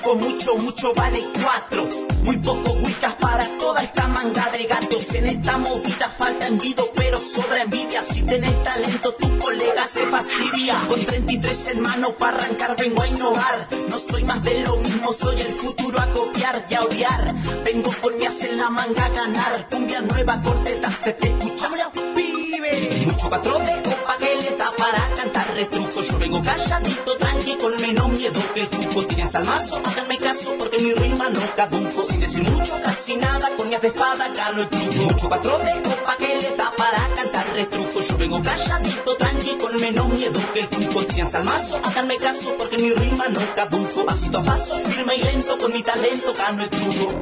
poco, mucho, mucho vale 4. Muy poco wicas para toda esta manga de gatos. En esta movida falta envido, pero sobra envidia. Si tenés talento, tu colega se fastidia. Con 33 hermanos para arrancar vengo a innovar. No soy más de lo mismo, soy el futuro a copiar y a odiar. Vengo con mi as en la manga a ganar. Cumbia nueva, cortetas, te escuchamos, pibe. Mucho patrón de copa que le da para cantar retruco. Yo vengo calladito, tranqui, con menos miedo que el cuco. Tienes al mazo, háganme caso porque mi rima no caduco. Sin decir mucho, casi nada, con mi as de espada gano el truco. Mucho patrón de copa que le da para cantar retruco. Yo vengo calladito, tranqui, con menos miedo que el cuco. Tienes al mazo, háganme caso porque mi rima no caduco. Pasito a paso, firme y lento, con mi talento gano el truco.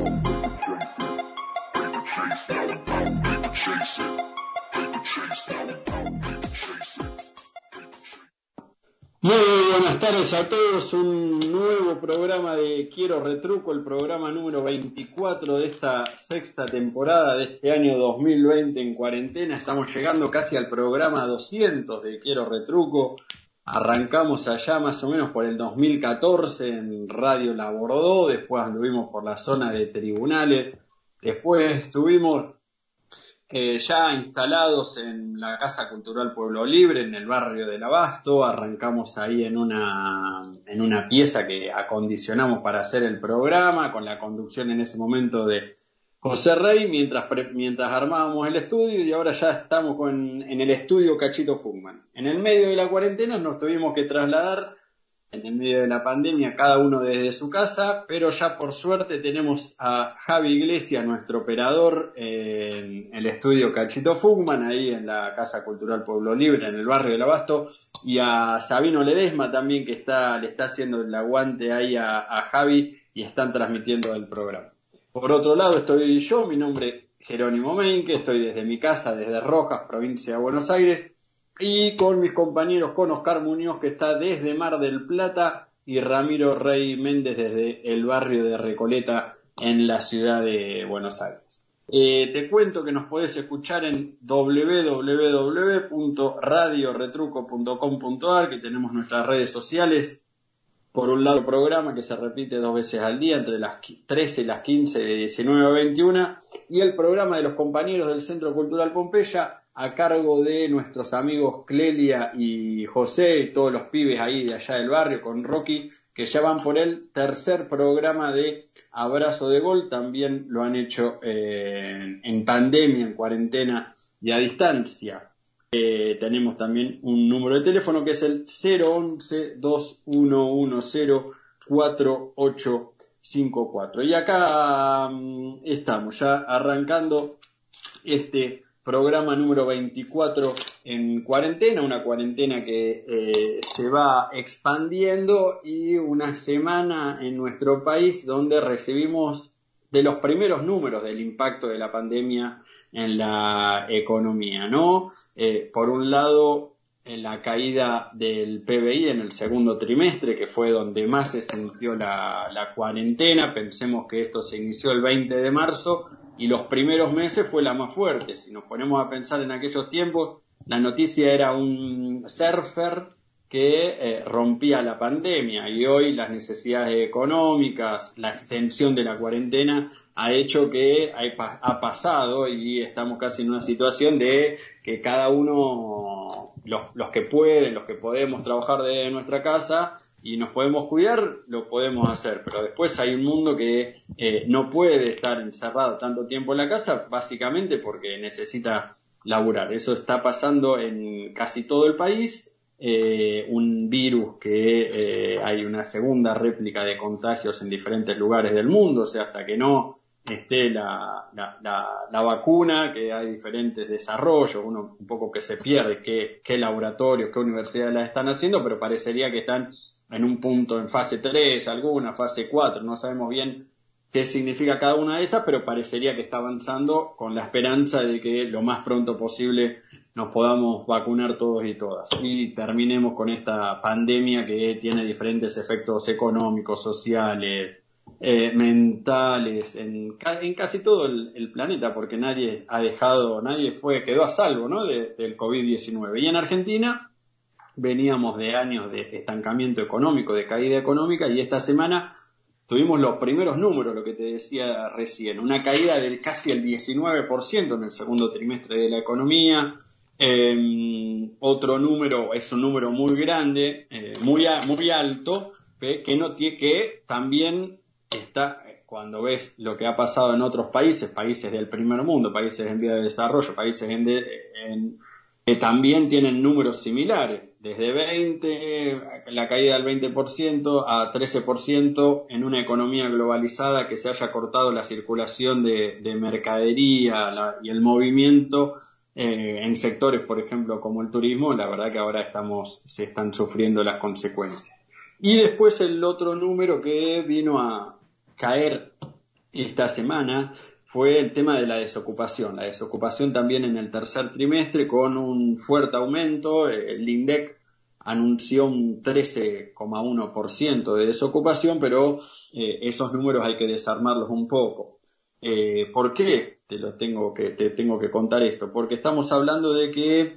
Muy buenas tardes a todos, un nuevo programa de Quiero Retruco, el programa número 24 de esta sexta temporada de este año 2020 en cuarentena. Estamos llegando casi al programa 200 de Quiero Retruco. Arrancamos allá más o menos por el 2014 en Radio La Bordó, después anduvimos por la zona de tribunales, después estuvimos ya instalados en la Casa Cultural Pueblo Libre, en el barrio del Abasto. Arrancamos ahí en una pieza que acondicionamos para hacer el programa, con la conducción en ese momento de José Rey, mientras armábamos el estudio, y ahora ya estamos en el estudio Cachito Fugman. En el medio de la cuarentena nos tuvimos que trasladar, en el medio de la pandemia, cada uno desde su casa, pero ya por suerte tenemos a Javi Iglesias, nuestro operador, en el estudio Cachito Fugman, ahí en la Casa Cultural Pueblo Libre, en el barrio del Abasto, y a Sabino Ledesma también, que le está haciendo el aguante ahí a Javi, y están transmitiendo el programa. Por otro lado estoy yo, mi nombre es Jerónimo Meinke, estoy desde mi casa, desde Rojas, provincia de Buenos Aires, y con mis compañeros, con Oscar Muñoz, que está desde Mar del Plata, y Ramiro Rey Méndez desde el barrio de Recoleta, en la ciudad de Buenos Aires. Te cuento que nos podés escuchar en www.radioretruco.com.ar, que tenemos nuestras redes sociales. Por un lado, programa que se repite 2 veces al día, entre las 13 y las 15, de 19 a 21, y el programa de los compañeros del Centro Cultural Pompeya, a cargo de nuestros amigos Clelia y José, y todos los pibes ahí de allá del barrio, con Rocky, que ya van por el tercer programa de Abrazo de Gol. También lo han hecho en pandemia, en cuarentena y a distancia. Tenemos también un número de teléfono que es el 011-2110-4854. Y acá estamos ya arrancando este programa número 24 en cuarentena, una cuarentena que se va expandiendo, y una semana en nuestro país donde recibimos de los primeros números del impacto de la pandemia en la economía, ¿no? Por un lado, en la caída del PBI en el segundo trimestre, que fue donde más se sintió la cuarentena. Pensemos que esto se inició el 20 de marzo y los primeros meses fue la más fuerte. Si nos ponemos a pensar en aquellos tiempos, la noticia era un surfer que rompía la pandemia, y hoy las necesidades económicas, la extensión de la cuarentena ha hecho que ha pasado, y estamos casi en una situación de que cada uno, los que pueden, los que podemos trabajar de nuestra casa y nos podemos cuidar, lo podemos hacer, pero después hay un mundo que no puede estar encerrado tanto tiempo en la casa, básicamente porque necesita laburar. Eso está pasando en casi todo el país. Un virus que hay una segunda réplica de contagios en diferentes lugares del mundo, o sea, hasta que no esté la vacuna, que hay diferentes desarrollos, uno un poco que se pierde qué laboratorios, qué universidades la están haciendo, pero parecería que están en un punto en fase 3, alguna fase 4, no sabemos bien qué significa cada una de esas, pero parecería que está avanzando, con la esperanza de que lo más pronto posible nos podamos vacunar todos y todas y terminemos con esta pandemia que tiene diferentes efectos económicos, sociales, mentales, en casi todo el planeta, porque nadie quedó a salvo, ¿no?, del COVID-19. Y en Argentina veníamos de años de estancamiento económico, de caída económica, y esta semana tuvimos los primeros números, lo que te decía recién, una caída del casi el 19% en el segundo trimestre de la economía. Otro número, es un número muy grande, muy alto, que también está, cuando ves lo que ha pasado en otros países del primer mundo, países en vía de desarrollo, países que también tienen números similares, desde 20, la caída del 20% a 13% en una economía globalizada, que se haya cortado la circulación de mercadería y el movimiento en sectores, por ejemplo, como el turismo. La verdad que ahora se están sufriendo las consecuencias. Y después el otro número que vino a caer esta semana fue el tema de la desocupación. La desocupación también en el tercer trimestre con un fuerte aumento. El INDEC anunció un 13,1% de desocupación, pero esos números hay que desarmarlos un poco. ¿Por qué te tengo que contar esto? Porque estamos hablando de que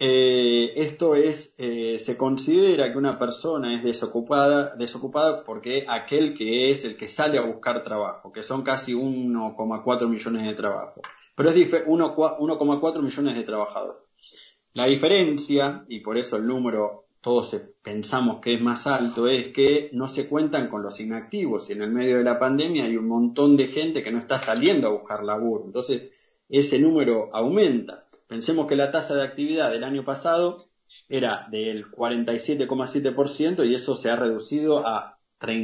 se considera que una persona es desocupada porque aquel que es el que sale a buscar trabajo, que son casi 1,4 millones de trabajos. Pero es 1,4 millones de trabajadores. La diferencia, y por eso el número todos pensamos que es más alto, es que no se cuentan con los inactivos, y en el medio de la pandemia hay un montón de gente que no está saliendo a buscar laburo. Entonces, ese número aumenta. Pensemos que la tasa de actividad del año pasado era del 47,7% y eso se ha reducido a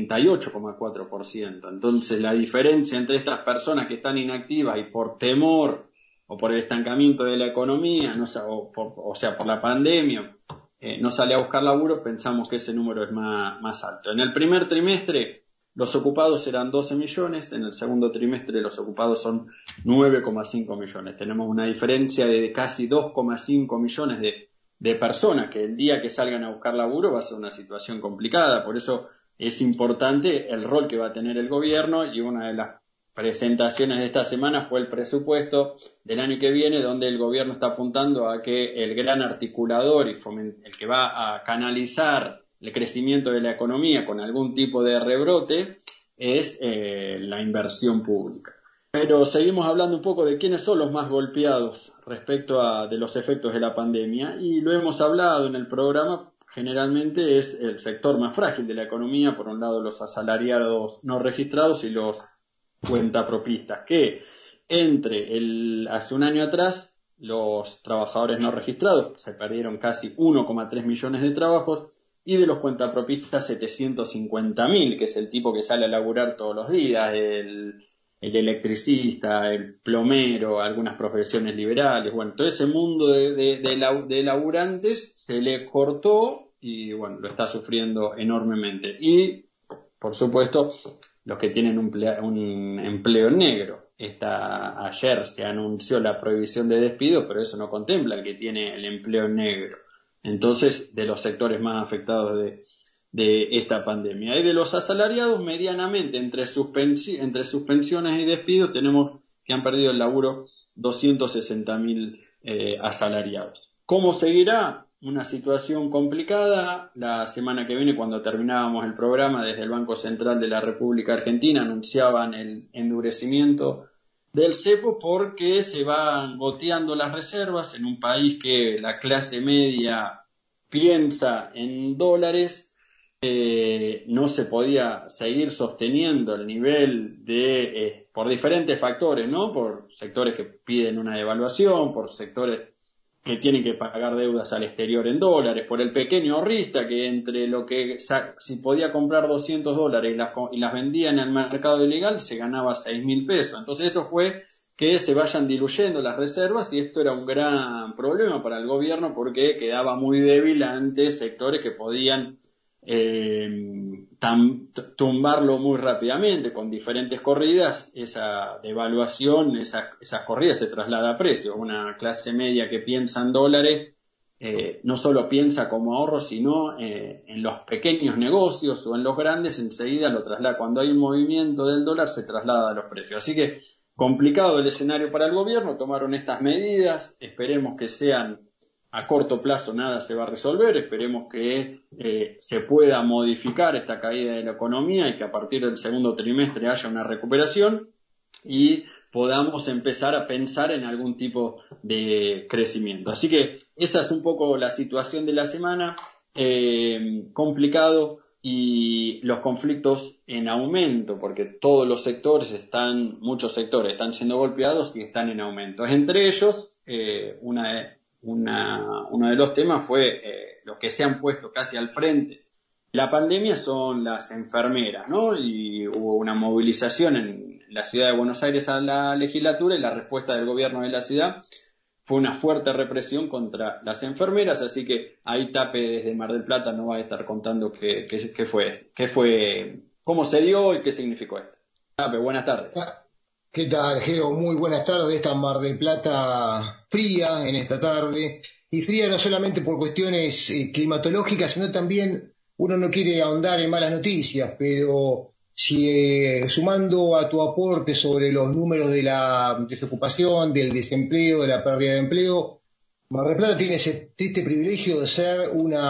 38,4%. Entonces, la diferencia entre estas personas que están inactivas y por temor o por el estancamiento de la economía, por la pandemia, no sale a buscar laburo, pensamos que ese número es más alto. En el primer trimestre los ocupados eran 12 millones, en el segundo trimestre los ocupados son 9,5 millones. Tenemos una diferencia de casi 2,5 millones de personas que el día que salgan a buscar laburo va a ser una situación complicada. Por eso es importante el rol que va a tener el gobierno, y una de las presentaciones de esta semana fue el presupuesto del año que viene, donde el gobierno está apuntando a que el gran articulador y el que va a canalizar el crecimiento de la economía con algún tipo de rebrote es la inversión pública. Pero seguimos hablando un poco de quiénes son los más golpeados respecto de los efectos de la pandemia, y lo hemos hablado en el programa. Generalmente es el sector más frágil de la economía, por un lado los asalariados no registrados y los cuentapropistas, que hace un año atrás los trabajadores no registrados se perdieron casi 1,3 millones de trabajos, y de los cuentapropistas 750.000, que es el tipo que sale a laburar todos los días, el electricista, el plomero, algunas profesiones liberales. Bueno, todo ese mundo de laburantes se le cortó y bueno, lo está sufriendo enormemente. Y, por supuesto, los que tienen un empleo negro. Ayer se anunció la prohibición de despido, pero eso no contempla el que tiene el empleo negro. Entonces, de los sectores más afectados de esta pandemia. Y de los asalariados, medianamente, entre suspensiones y despidos, tenemos que han perdido el laburo 260.000 asalariados. ¿Cómo seguirá? Una situación complicada. La semana que viene, cuando terminábamos el programa, desde el Banco Central de la República Argentina anunciaban el endurecimiento del cepo, porque se van goteando las reservas en un país que la clase media piensa en dólares. No se podía seguir sosteniendo el nivel por diferentes factores, ¿no? Por sectores que piden una devaluación, por sectores que tienen que pagar deudas al exterior en dólares, por el pequeño ahorrista que entre lo que si podía comprar $200 y las vendía en el mercado ilegal se ganaba 6.000 pesos. Entonces eso fue que se vayan diluyendo las reservas, y esto era un gran problema para el gobierno porque quedaba muy débil ante sectores que podían tumbarlo muy rápidamente. Con diferentes corridas, esa devaluación, esas corridas se traslada a precios. Una clase media que piensa en dólares no solo piensa como ahorro, sino en los pequeños negocios o en los grandes, enseguida lo traslada. Cuando hay un movimiento del dólar se traslada a los precios. Así que complicado el escenario para el gobierno. Tomaron estas medidas, esperemos que sean a corto plazo nada se va a resolver, esperemos que se pueda modificar esta caída de la economía y que a partir del segundo trimestre haya una recuperación y podamos empezar a pensar en algún tipo de crecimiento. Así que esa es un poco la situación de la semana, complicado y los conflictos en aumento, porque todos los sectores muchos sectores están siendo golpeados y están en aumento. Entre ellos, uno de los temas fue los que se han puesto casi al frente de la pandemia son las enfermeras, ¿no? Y hubo una movilización en la ciudad de Buenos Aires a la legislatura y la respuesta del gobierno de la ciudad fue una fuerte represión contra las enfermeras, así que ahí Tape desde Mar del Plata nos va a estar contando qué fue, cómo se dio y qué significó esto. Tape, buenas tardes. ¿Qué tal, Jero? Muy buenas tardes. Esta Mar del Plata fría en esta tarde, y fría no solamente por cuestiones climatológicas, sino también uno no quiere ahondar en malas noticias, pero sumando a tu aporte sobre los números de la desocupación, del desempleo, de la pérdida de empleo, Mar del Plata tiene ese triste privilegio de ser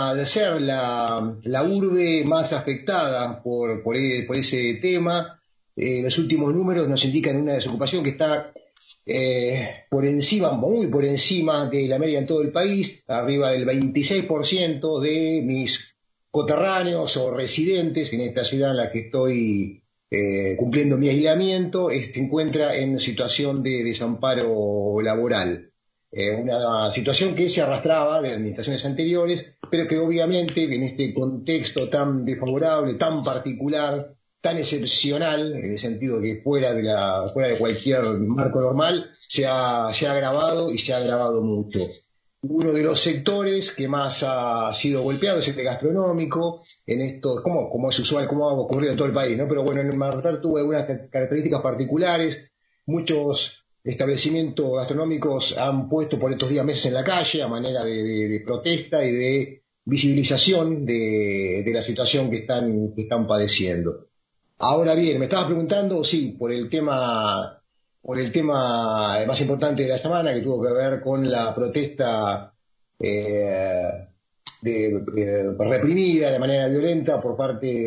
la urbe más afectada por ese tema. Los últimos números nos indican una desocupación que está muy por encima de la media en todo el país, arriba del 26% de mis coterráneos o residentes en esta ciudad en la que estoy cumpliendo mi aislamiento, se encuentra en situación de desamparo laboral. Una situación que se arrastraba de administraciones anteriores, pero que obviamente en este contexto tan desfavorable, tan particular, tan excepcional, en el sentido que fuera de cualquier marco normal, se ha agravado y se ha agravado mucho. Uno de los sectores que más ha sido golpeado es el gastronómico, en esto, como es usual, como ha ocurrido en todo el país, ¿no? Pero bueno, en Mar del Plata tuvo algunas características particulares. Muchos establecimientos gastronómicos han puesto por estos meses en la calle a manera de protesta y de visibilización de la situación que están padeciendo. Ahora bien, me estabas preguntando, sí, por el tema más importante de la semana, que tuvo que ver con la protesta reprimida de manera violenta por parte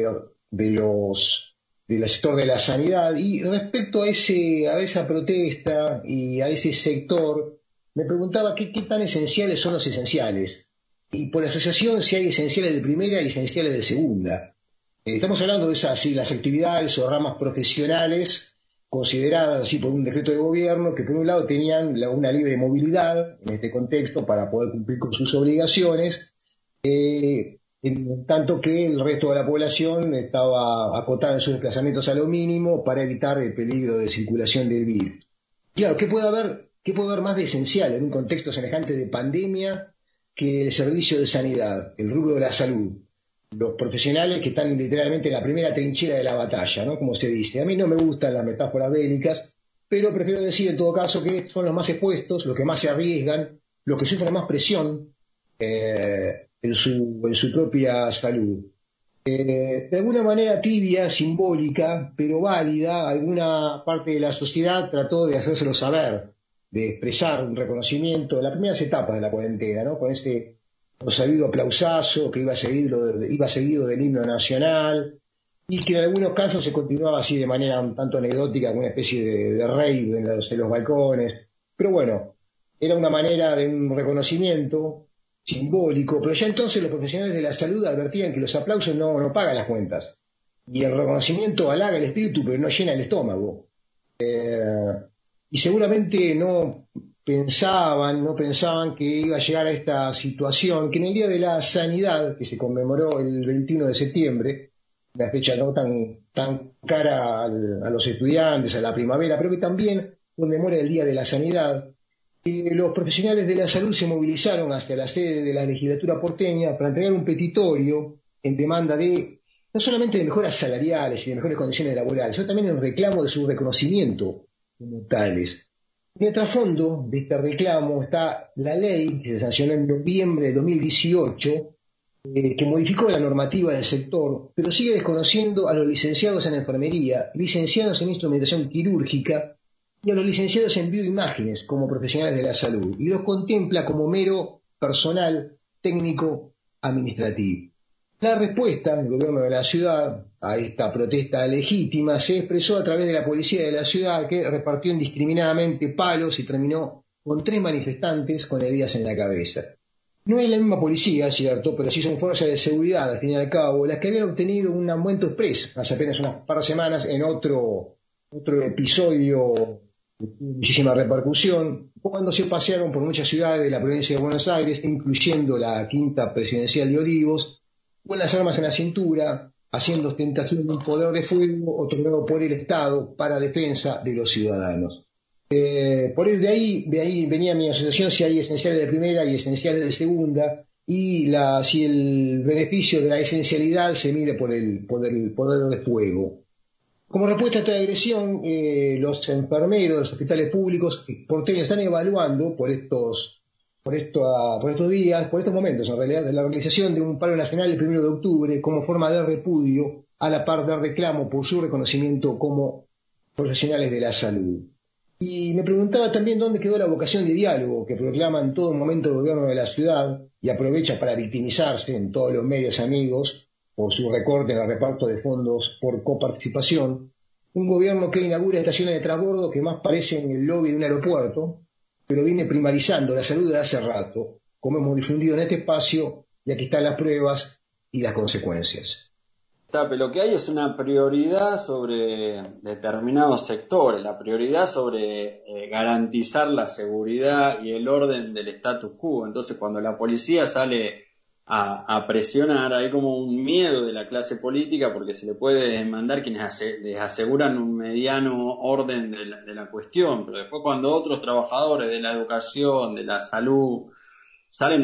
del sector de la sanidad. Y respecto a esa protesta y a ese sector, me preguntaba qué tan esenciales son los esenciales. Y por asociación, si hay esenciales de primera y esenciales de segunda. Estamos hablando de las actividades o ramas profesionales consideradas así por un decreto de gobierno, que por un lado tenían una libre movilidad en este contexto para poder cumplir con sus obligaciones, en tanto que el resto de la población estaba acotada en sus desplazamientos a lo mínimo para evitar el peligro de circulación del virus. Claro, ¿qué puede haber más de esencial en un contexto semejante de pandemia que el servicio de sanidad, el rubro de la salud? Los profesionales que están literalmente en la primera trinchera de la batalla, ¿no? Como se dice. A mí no me gustan las metáforas bélicas, pero prefiero decir en todo caso que son los más expuestos, los que más se arriesgan, los que sufren más presión en su propia salud. De alguna manera tibia, simbólica, pero válida, alguna parte de la sociedad trató de hacérselo saber, de expresar un reconocimiento en las primeras etapas de la cuarentena, ¿no? Con ese sabido aplausazo que iba seguido del himno nacional, y que en algunos casos se continuaba así de manera un tanto anecdótica, con una especie de rave en los balcones. Pero bueno, era una manera de un reconocimiento simbólico, pero ya entonces los profesionales de la salud advertían que los aplausos no pagan las cuentas, y el reconocimiento halaga el espíritu pero no llena el estómago. Y seguramente no pensaban que iba a llegar a esta situación, que en el Día de la Sanidad, que se conmemoró el 21 de septiembre, una fecha no tan cara a los estudiantes, a la primavera, pero que también conmemora el Día de la Sanidad, los profesionales de la salud se movilizaron hacia la sede de la legislatura porteña para entregar un petitorio en demanda no solamente de mejoras salariales y de mejores condiciones laborales, sino también en reclamo de su reconocimiento como tales. En el trasfondo de este reclamo está la ley que se sancionó en noviembre de 2018, que modificó la normativa del sector, pero sigue desconociendo a los licenciados en enfermería, licenciados en instrumentación quirúrgica y a los licenciados en bioimágenes como profesionales de la salud, y los contempla como mero personal, técnico, administrativo. La respuesta del gobierno de la ciudad a esta protesta legítima se expresó a través de la policía de la ciudad, que repartió indiscriminadamente palos y terminó con 3 manifestantes con heridas en la cabeza. No es la misma policía, cierto, pero sí son fuerzas de seguridad, al fin y al cabo, las que habían obtenido un aumento expreso hace apenas unas par de semanas en otro episodio de muchísima repercusión, cuando se pasearon por muchas ciudades de la provincia de Buenos Aires, incluyendo la quinta presidencial de Olivos, con las armas en la cintura, haciendo ostentación de un poder de fuego otorgado por el Estado para defensa de los ciudadanos. Por eso de ahí venía mi asociación si hay esenciales de primera y esenciales de segunda, y si el beneficio de la esencialidad se mide por el poder de fuego. Como respuesta a esta agresión, los enfermeros de los hospitales públicos porteños están evaluando por estos momentos, en realidad, la realización de un paro nacional el 1 de octubre como forma de repudio, a la par de reclamo por su reconocimiento como profesionales de la salud. Y me preguntaba también dónde quedó la vocación de diálogo que proclama en todo momento el gobierno de la ciudad y aprovecha para victimizarse en todos los medios amigos por su recorte en el reparto de fondos por coparticipación. Un gobierno que inaugura estaciones de transbordo que más parecen el lobby de un aeropuerto, pero viene primarizando la salud de hace rato, como hemos difundido en este espacio, y aquí están las pruebas y las consecuencias. Lo que hay es una prioridad sobre determinados sectores, la prioridad sobre garantizar la seguridad y el orden del status quo. Entonces, cuando la policía sale a presionar, hay como un miedo de la clase política porque se le puede demandar quienes les aseguran un mediano orden de la cuestión. Pero después, cuando otros trabajadores de la educación, de la salud, salen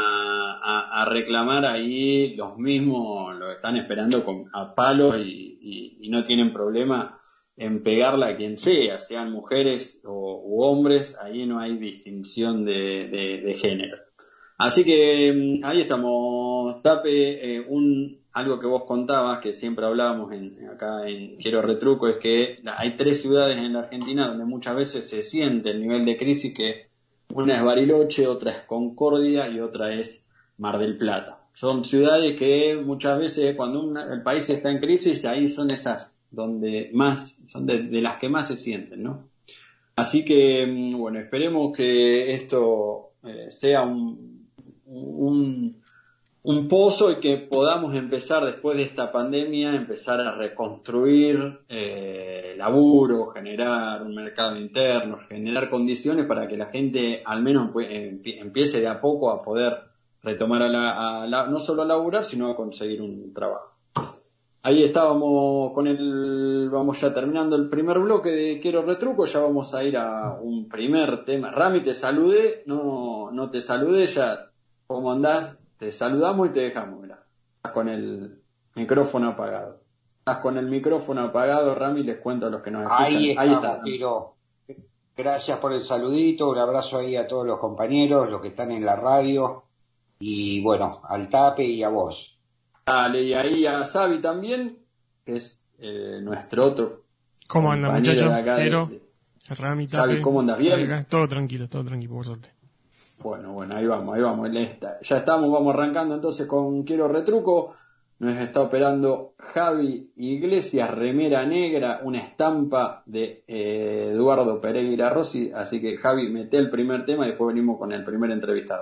a reclamar, ahí los mismos lo están esperando a palos y no tienen problema en pegarla a quien sea, sean mujeres u hombres, ahí no hay distinción de género. Así que ahí estamos, Tape. Algo que vos contabas, que siempre hablábamos acá en Quiero Retruco, es que hay 3 ciudades en la Argentina donde muchas veces se siente el nivel de crisis, que una es Bariloche, otra es Concordia y otra es Mar del Plata. Son ciudades que muchas veces cuando el país está en crisis, ahí son esas donde más, son de las que más se sienten, ¿no? Así que, bueno, esperemos que esto sea un pozo y que podamos empezar después de esta pandemia, empezar a reconstruir laburo, generar un mercado interno, generar condiciones para que la gente al menos empiece de a poco a poder retomar no solo a laburar, sino a conseguir un trabajo. Ahí estábamos vamos ya terminando el primer bloque de Quiero Retruco, ya vamos a ir a un primer tema. Rami, te saludé, no te saludé ya. ¿Cómo andás? Te saludamos y te dejamos, mirá. Estás con el micrófono apagado. Rami, les cuento a los que nos escuchan. Ahí está, Tiro. Gracias por el saludito, un abrazo ahí a todos los compañeros, los que están en la radio, y bueno, al Tape y a vos. Dale, y ahí a Xavi también, que es nuestro otro. ¿Cómo anda, muchachos? Rami, Tape. Xavi, ¿cómo andas? ¿Bien? Todo tranquilo, por suerte. Bueno, ahí vamos. Ya estamos, vamos arrancando entonces con Quiero Retruco. Nos está operando Javi Iglesias, remera negra, una estampa de Eduardo Pereira Rossi. Así que, Javi, mete el primer tema y después venimos con el primer entrevistado.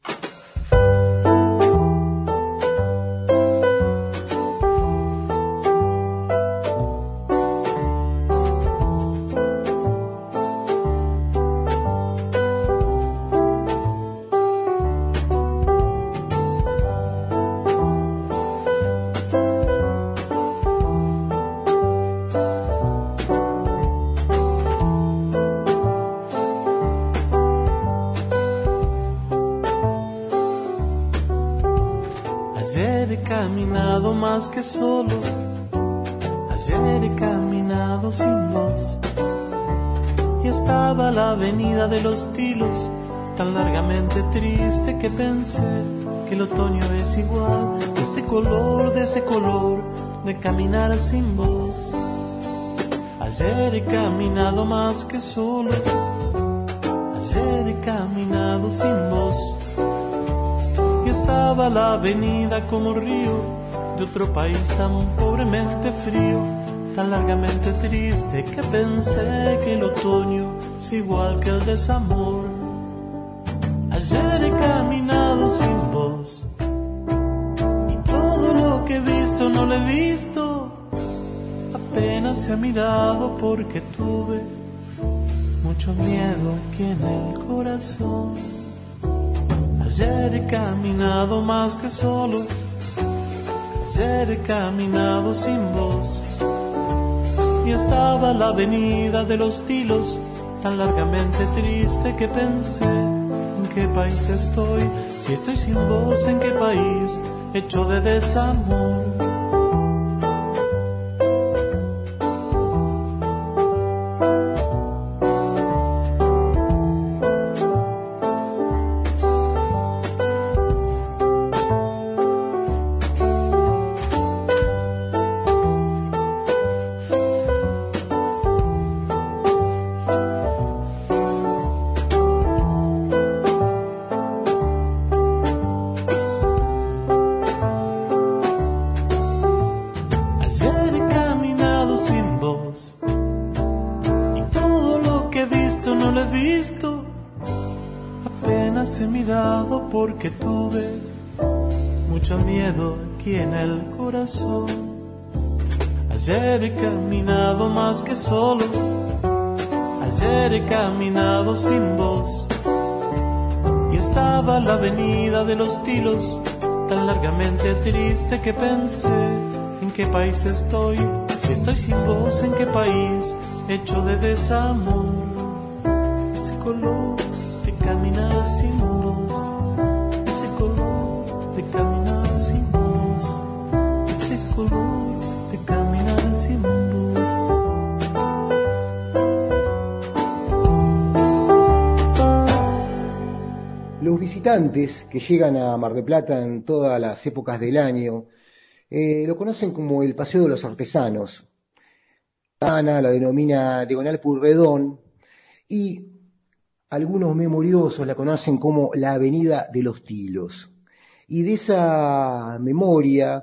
Más que solo, ayer he caminado sin voz y estaba la avenida de los Tilos tan largamente triste que pensé que el otoño es igual, de ese color de caminar sin voz. Ayer he caminado más que solo, ayer he caminado sin voz y estaba la avenida como río de otro país tan pobremente frío, tan largamente triste que pensé que el otoño es igual que el desamor. Ayer he caminado sin voz y todo lo que he visto no lo he visto, apenas he mirado porque tuve mucho miedo aquí en el corazón. Ayer he caminado más que solo, ayer he caminado sin voz y estaba la avenida de los Tilos tan largamente triste que pensé: ¿en qué país estoy? Si estoy sin voz, ¿en qué país hecho de desamor? Porque tuve mucho miedo aquí en el corazón. Ayer he caminado más que solo, ayer he caminado sin voz y estaba la avenida de los Tilos tan largamente triste que pensé: ¿en qué país estoy? Si estoy sin voz, ¿en qué país hecho de desamor? Ese color de caminar sin voz, de caminar sin voz, ese color de caminar sin voz. Los visitantes que llegan a Mar del Plata en todas las épocas del año lo conocen como el Paseo de los Artesanos. Ana la denomina Diagonal Purredón y algunos memoriosos la conocen como la Avenida de los Tilos. Y de esa memoria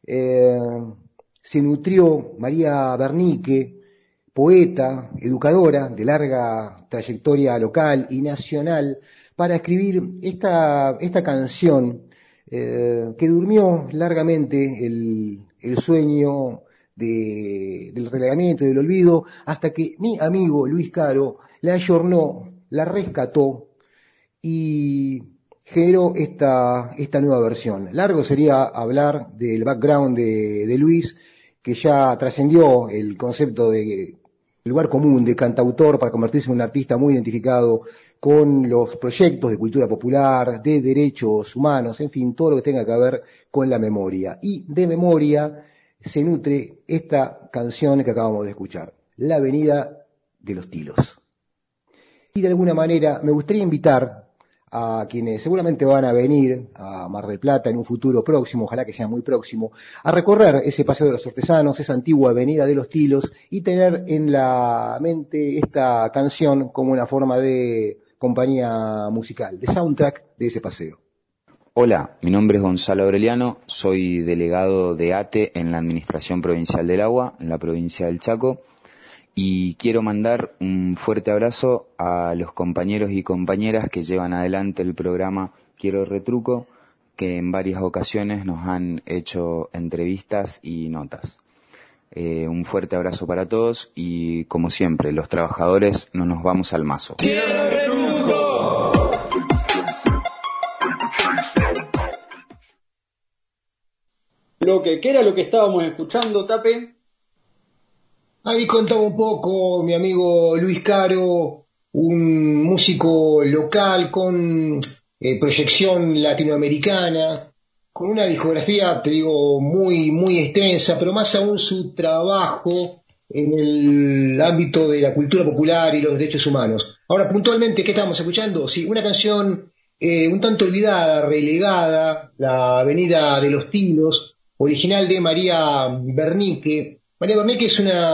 se nutrió María Bernique, poeta, educadora de larga trayectoria local y nacional, para escribir esta canción que durmió largamente el sueño del relegamiento y del olvido, hasta que mi amigo Luis Caro la ayornó, la rescató y generó esta nueva versión. Largo sería hablar del background de Luis, que ya trascendió el concepto de lugar común de cantautor para convertirse en un artista muy identificado con los proyectos de cultura popular, de derechos humanos, en fin, todo lo que tenga que ver con la memoria. Y de memoria se nutre esta canción que acabamos de escuchar, La Avenida de los Tilos. Y de alguna manera me gustaría invitar a quienes seguramente van a venir a Mar del Plata en un futuro próximo, ojalá que sea muy próximo, a recorrer ese Paseo de los Artesanos, esa antigua Avenida de los Tilos, y tener en la mente esta canción como una forma de compañía musical, de soundtrack de ese paseo. Hola, mi nombre es Gonzalo Aureliano, soy delegado de ATE en la Administración Provincial del Agua, en la provincia del Chaco, y quiero mandar un fuerte abrazo a los compañeros y compañeras que llevan adelante el programa Quiero Retruco, que en varias ocasiones nos han hecho entrevistas y notas. Un fuerte abrazo para todos y, como siempre, los trabajadores no nos vamos al mazo. ¡Quiero Retruco! ¿Qué era lo que estábamos escuchando, Tape? Ahí contaba un poco mi amigo Luis Caro, un músico local con proyección latinoamericana, con una discografía, te digo, muy, muy extensa, pero más aún su trabajo en el ámbito de la cultura popular y los derechos humanos. Ahora, puntualmente, ¿qué estamos escuchando? Sí, una canción un tanto olvidada, relegada, La Avenida de los Tilos, original de María Bernique. María Bernique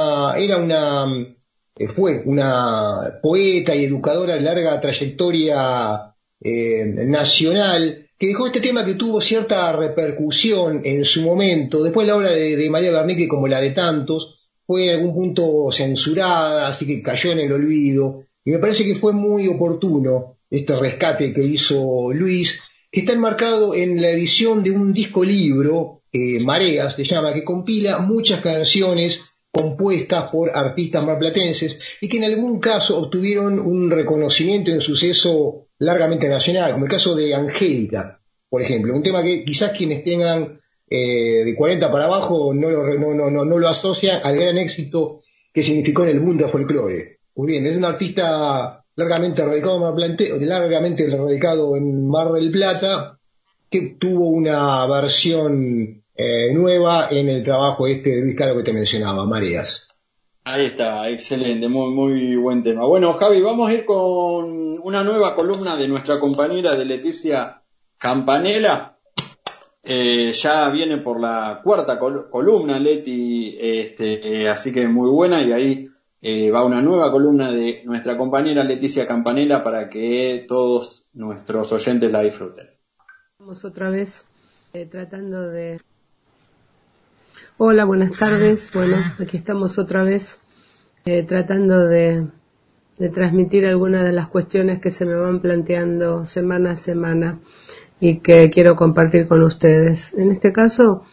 fue una poeta y educadora de larga trayectoria nacional, que dejó este tema que tuvo cierta repercusión en su momento. Después la obra de María Bernique, como la de tantos, fue en algún punto censurada, así que cayó en el olvido. Y me parece que fue muy oportuno este rescate que hizo Luis, que está enmarcado en la edición de un disco libro, Mareas se llama, que compila muchas canciones compuestas por artistas marplatenses y que en algún caso obtuvieron un reconocimiento en suceso largamente nacional, como el caso de Angélica, por ejemplo, un tema que quizás quienes tengan de 40 para abajo no lo asocian al gran éxito que significó en el mundo del folclore. Muy bien, es un artista largamente radicado en Mar del Plata, que tuvo una versión nueva en el trabajo de Luis Caro que te mencionaba, Mareas. Ahí está, excelente, muy buen tema. Bueno, Javi, vamos a ir con una nueva columna de nuestra compañera de Leticia Campanella. Ya viene por la cuarta columna, Leti, así que muy buena, y ahí va una nueva columna de nuestra compañera Leticia Campanella para que todos nuestros oyentes la disfruten. Vamos otra vez tratando de... Hola, buenas tardes. Bueno, aquí estamos otra vez tratando de transmitir algunas de las cuestiones que se me van planteando semana a semana y que quiero compartir con ustedes. En este caso,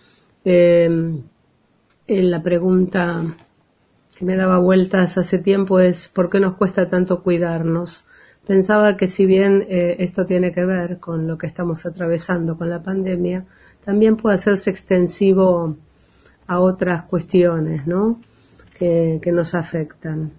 la pregunta que me daba vueltas hace tiempo es ¿por qué nos cuesta tanto cuidarnos? Pensaba que si bien esto tiene que ver con lo que estamos atravesando con la pandemia, también puede hacerse extensivo a otras cuestiones, ¿no? que nos afectan.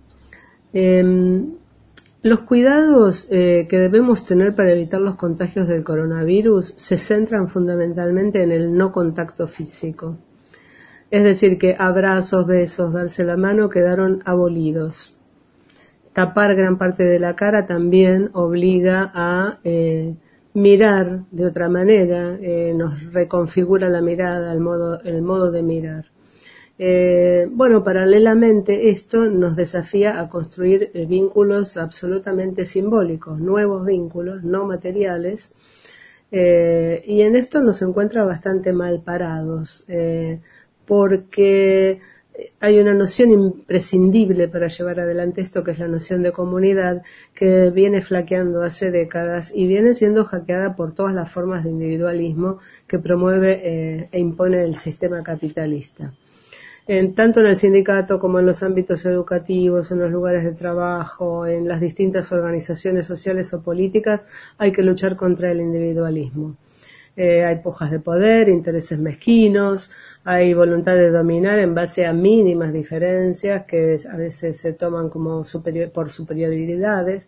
Los cuidados que debemos tener para evitar los contagios del coronavirus se centran fundamentalmente en el no contacto físico. Es decir, que abrazos, besos, darse la mano quedaron abolidos. Tapar gran parte de la cara también obliga a mirar de otra manera, nos reconfigura la mirada, el modo de mirar. Paralelamente esto nos desafía a construir vínculos absolutamente simbólicos, nuevos vínculos, no materiales, y en esto nos encuentra bastante mal parados, porque hay una noción imprescindible para llevar adelante esto, que es la noción de comunidad, que viene flaqueando hace décadas y viene siendo hackeada por todas las formas de individualismo que promueve e impone el sistema capitalista. Tanto en el sindicato como en los ámbitos educativos, en los lugares de trabajo, en las distintas organizaciones sociales o políticas, hay que luchar contra el individualismo. Hay pujas de poder, intereses mezquinos, hay voluntad de dominar en base a mínimas diferencias que a veces se toman como superioridades,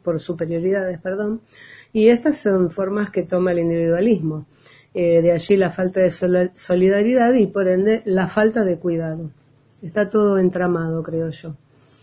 y estas son formas que toma el individualismo. De allí la falta de solidaridad y por ende la falta de cuidado. Está todo entramado, creo yo.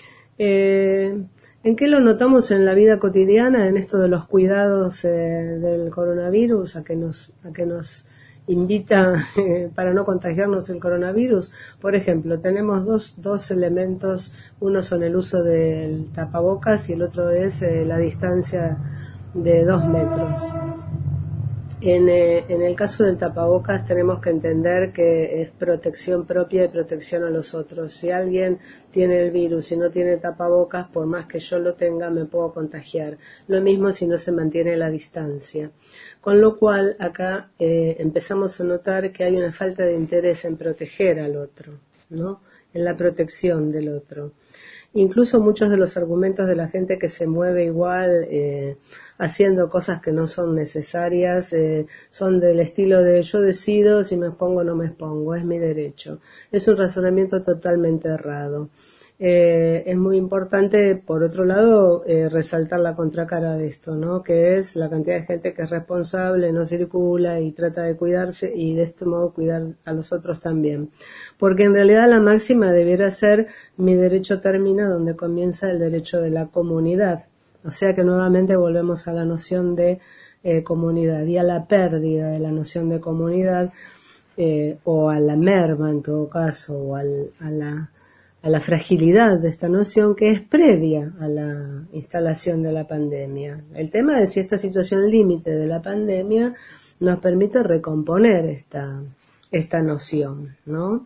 ¿En qué lo notamos en la vida cotidiana, en esto de los cuidados del coronavirus, a que nos invita para no contagiarnos el coronavirus? Por ejemplo, tenemos dos elementos, uno son el uso del tapabocas y el otro es la distancia de 2 metros. En el caso del tapabocas tenemos que entender que es protección propia y protección a los otros. Si alguien tiene el virus y no tiene tapabocas, por más que yo lo tenga, me puedo contagiar. Lo mismo si no se mantiene la distancia. Con lo cual, acá empezamos a notar que hay una falta de interés en proteger al otro, ¿no? En la protección del otro. Incluso muchos de los argumentos de la gente que se mueve igual, haciendo cosas que no son necesarias, son del estilo de yo decido si me expongo o no me expongo, es mi derecho. Es un razonamiento totalmente errado. Es muy importante, por otro lado, resaltar la contracara de esto, ¿no? Que es la cantidad de gente que es responsable, no circula y trata de cuidarse y de este modo cuidar a los otros también. Porque en realidad la máxima debiera ser mi derecho termina donde comienza el derecho de la comunidad. O sea que nuevamente volvemos a la noción de comunidad y a la pérdida de la noción de comunidad o a la merma en todo caso o a la fragilidad de esta noción que es previa a la instalación de la pandemia. El tema es si esta situación límite de la pandemia nos permite recomponer esta noción, ¿no?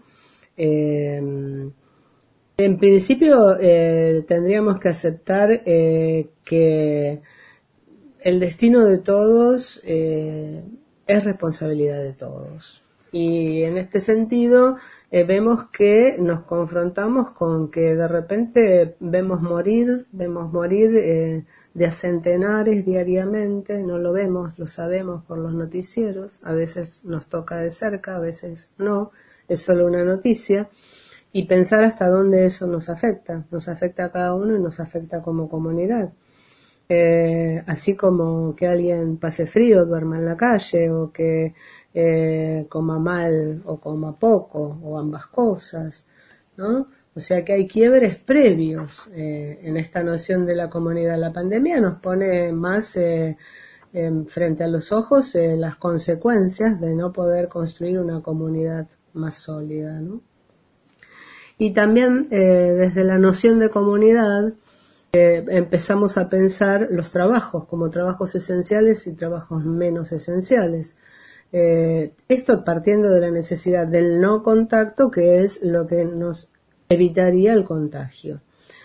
En principio tendríamos que aceptar que el destino de todos es responsabilidad de todos. Y en este sentido vemos que nos confrontamos con que de repente vemos morir de a centenares diariamente, no lo vemos, lo sabemos por los noticieros, a veces nos toca de cerca, a veces no, es solo una noticia, y pensar hasta dónde eso nos afecta a cada uno y nos afecta como comunidad. Así como que alguien pase frío, duerma en la calle, o que coma mal o coma poco, o ambas cosas, ¿no? O sea que hay quiebres previos en esta noción de la comunidad. La pandemia nos pone más frente a los ojos las consecuencias de no poder construir una comunidad más sólida, ¿no? Y también desde la noción de comunidad empezamos a pensar los trabajos como trabajos esenciales y trabajos menos esenciales. Esto partiendo de la necesidad del no contacto, que es lo que nos evitaría el contagio.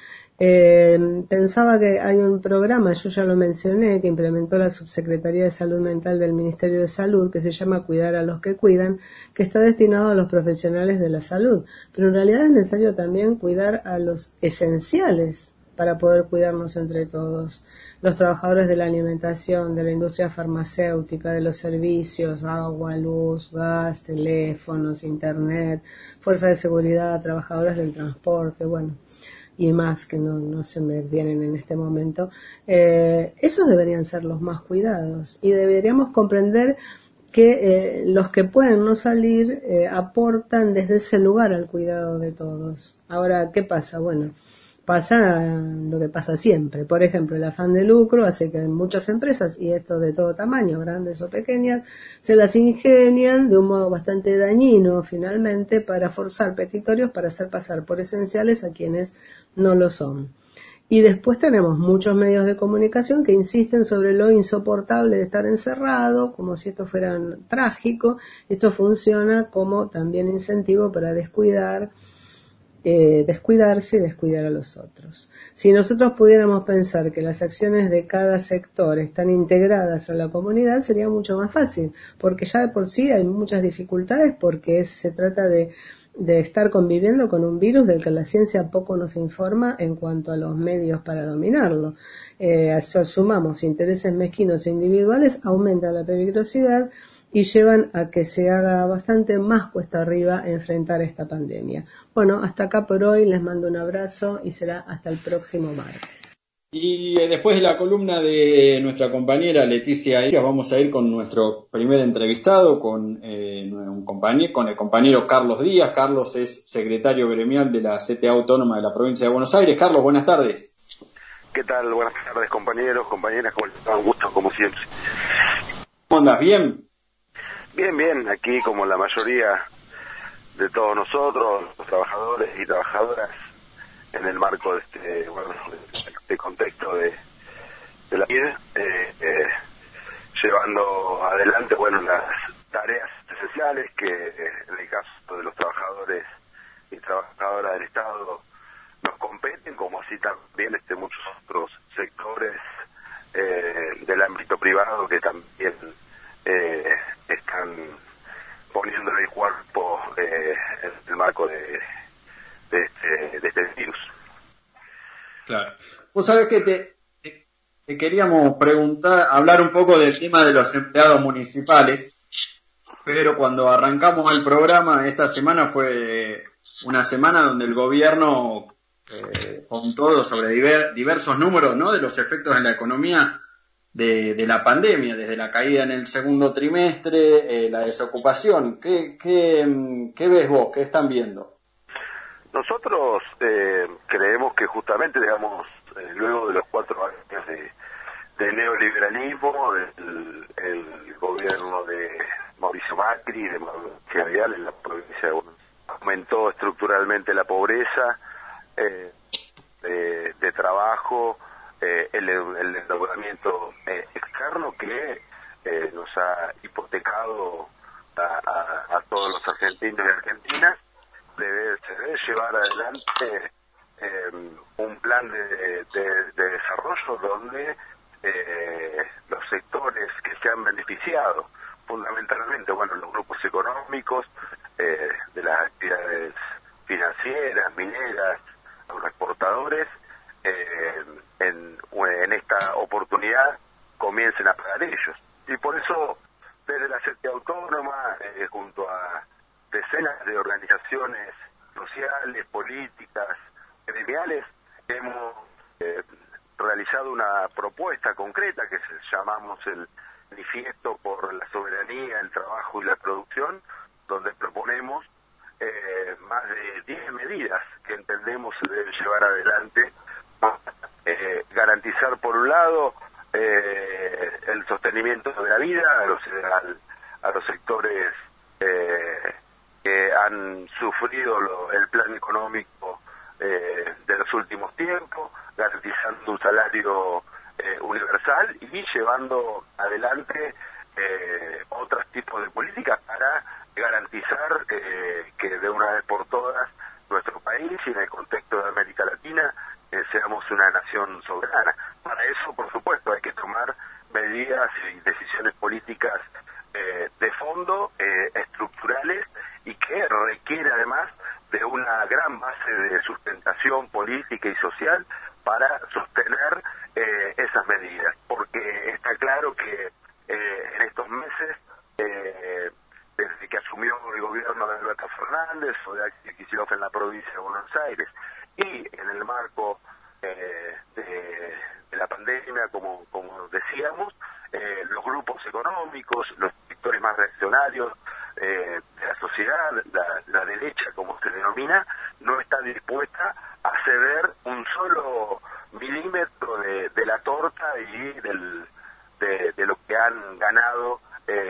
Pensaba que hay un programa, yo ya lo mencioné, que implementó la Subsecretaría de Salud Mental del Ministerio de Salud, que se llama Cuidar a los que cuidan, que está destinado a los profesionales de la salud. Pero en realidad es necesario también cuidar a los esenciales para poder cuidarnos entre todos. Los trabajadores de la alimentación, de la industria farmacéutica, de los servicios, agua, luz, gas, teléfonos, internet, fuerzas de seguridad, trabajadores del transporte, bueno, y más que no se me vienen en este momento. Esos deberían ser los más cuidados y deberíamos comprender que los que pueden no salir aportan desde ese lugar al cuidado de todos. Ahora, ¿qué pasa? Bueno, pasa lo que pasa siempre. Por ejemplo, el afán de lucro hace que muchas empresas, y esto de todo tamaño, grandes o pequeñas, se las ingenian de un modo bastante dañino finalmente para forzar petitorios para hacer pasar por esenciales a quienes no lo son. Y después tenemos muchos medios de comunicación que insisten sobre lo insoportable de estar encerrado, como si esto fuera trágico. Esto funciona como también incentivo para descuidarse y descuidar a los otros. Si nosotros pudiéramos pensar que las acciones de cada sector están integradas a la comunidad, sería mucho más fácil, porque ya de por sí hay muchas dificultades, porque se trata de estar conviviendo con un virus del que la ciencia poco nos informa en cuanto a los medios para dominarlo. Sumamos intereses mezquinos e individuales, aumenta la peligrosidad y llevan a que se haga bastante más cuesta arriba enfrentar esta pandemia. Bueno, hasta acá por hoy, les mando un abrazo y será hasta el próximo martes. Y después de la columna de nuestra compañera Leticia, vamos a ir con nuestro primer entrevistado, con el compañero Carlos Díaz. Carlos es secretario gremial de la CTA Autónoma de la Provincia de Buenos Aires. Carlos, buenas tardes. ¿Qué tal? Buenas tardes, compañeros, compañeras, ¿cómo están? Un gusto, como siempre. ¿Cómo andas? ¿Bien? Bien, aquí como la mayoría de todos nosotros, los trabajadores y trabajadoras, en el marco de este contexto de la vida, llevando adelante las tareas esenciales que en el caso de los trabajadores y trabajadoras del Estado nos competen, como así también muchos otros sectores del ámbito privado que también están poniéndole el cuerpo en el marco de este virus. Claro. Vos sabés que te queríamos hablar un poco del tema de los empleados municipales, pero cuando arrancamos el programa, esta semana fue una semana donde el gobierno contó sobre diversos números, ¿no?, de los efectos en la economía de la pandemia, desde la caída en el segundo trimestre, la desocupación. ¿Qué ves vos? ¿Qué están viendo? Nosotros creemos que justamente, luego de los 4 años de neoliberalismo, el gobierno de Mauricio Macri y de Mauricio Vidal en la provincia de Buenos Aires aumentó estructuralmente la pobreza, de trabajo, el endeudamiento externo que nos ha hipotecado a todos los argentinos y argentinas. Se debe llevar adelante un plan de desarrollo donde los sectores que se han beneficiado, fundamentalmente, los grupos económicos, de las actividades financieras, mineras, agroexportadores, en esta oportunidad comiencen a pagar ellos. Y por eso, desde la CTA Autónoma, junto a decenas de organizaciones sociales, políticas, gremiales, hemos realizado una propuesta concreta que llamamos el Manifiesto por la Soberanía, el Trabajo y la Producción, donde proponemos más de 10 medidas que entendemos se deben llevar adelante para garantizar, por un lado, el sostenimiento de la vida a los sectores que han sufrido el plan económico de los últimos tiempos, garantizando un salario universal y llevando adelante otros tipos de políticas para garantizar que de una vez por todas nuestro país y en el contexto de América Latina seamos una nación soberana. Para eso, por supuesto, hay que tomar medidas y decisiones políticas de fondo, estructurales, y que requiere además de una gran base de sustentación política y social para sostener esas medidas, porque está claro que en estos meses, desde que asumió el gobierno de Alberto Fernández o de Axel Kicillof en la provincia de Buenos Aires, y en el marco de la pandemia, como decíamos, los grupos económicos, los sectores más reaccionarios de la sociedad, la derecha como se denomina, no está dispuesta a ceder un solo milímetro de la torta y de lo que han ganado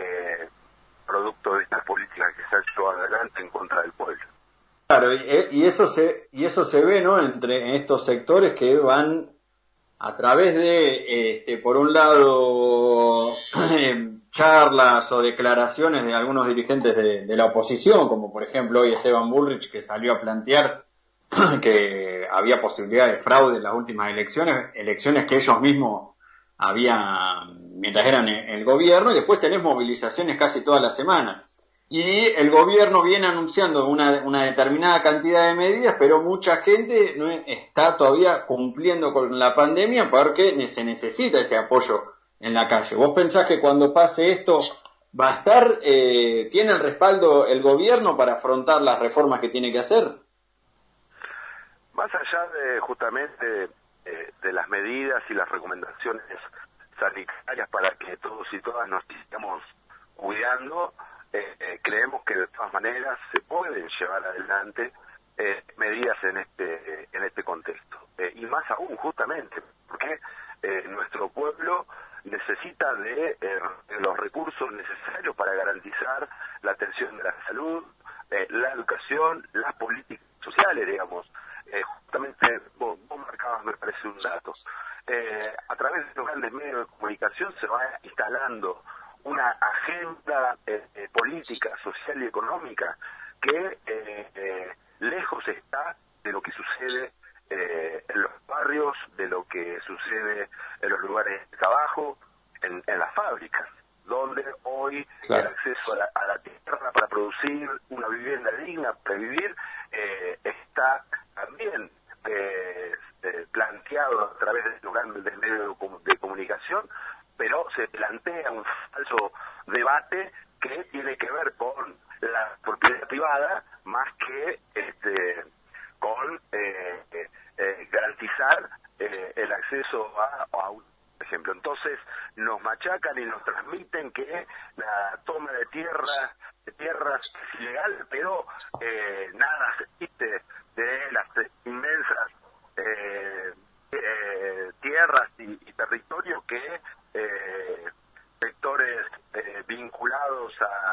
producto de estas políticas que se han llevado adelante en contra del pueblo. Claro, y eso se ve, ¿no?, entre estos sectores que van a través de, por un lado, charlas o declaraciones de algunos dirigentes de la oposición, como por ejemplo hoy Esteban Bullrich, que salió a plantear que había posibilidad de fraude en las últimas elecciones que ellos mismos habían, mientras eran el gobierno, y después tenés movilizaciones casi todas las semanas. Y el gobierno viene anunciando una determinada cantidad de medidas, pero mucha gente no está todavía cumpliendo con la pandemia porque se necesita ese apoyo en la calle. ¿Vos pensás que cuando pase esto va a estar, tiene el respaldo el gobierno para afrontar las reformas que tiene que hacer? Más allá de justamente de las medidas y las recomendaciones sanitarias para que todos y todas nos sigamos cuidando, creemos que de todas maneras se pueden llevar adelante medidas en este contexto, y más aún justamente porque nuestro pueblo necesita de los recursos necesarios para garantizar la atención de la salud, la educación, las políticas sociales, digamos. Justamente vos marcabas, me parece, un dato. A través de los grandes medios de comunicación se va instalando una agenda política, social y económica que lejos está de lo que sucede en los barrios, de lo que sucede en los lugares de trabajo, en las fábricas, donde hoy el acceso a la tierra para producir una vivienda digna para vivir está también planteado a través de los grandes medios de comunicación, pero se plantea un falso debate que tiene que ver con la propiedad privada más que con garantizar el acceso a un ejemplo. Entonces nos machacan y nos transmiten que la toma de tierras es ilegal, pero nada se dice de las inmensas tierras y territorios que sectores vinculados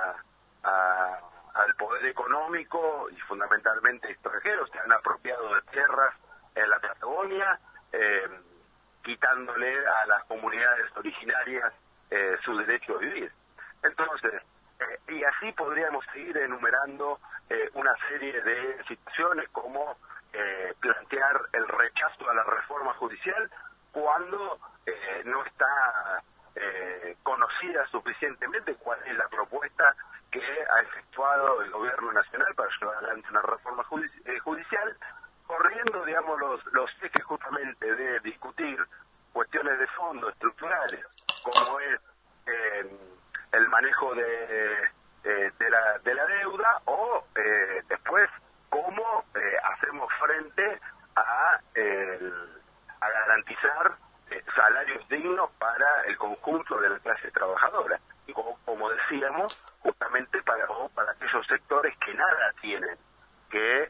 al poder económico y fundamentalmente extranjeros se han apropiado de tierras en la Patagonia, quitándole a las comunidades originarias su derecho a vivir. Entonces, y así podríamos seguir enumerando una serie de situaciones como plantear el rechazo a la reforma judicial cuando no está conocida suficientemente cuál es la propuesta que ha efectuado el gobierno nacional para llevar adelante una reforma judicial, corriendo, digamos, los ejes justamente de discutir cuestiones de fondo estructurales, como es el manejo de la deuda, o después cómo hacemos frente a garantizar salarios dignos para el conjunto de la clase trabajadora, y como decíamos, justamente para aquellos sectores que nada tienen, que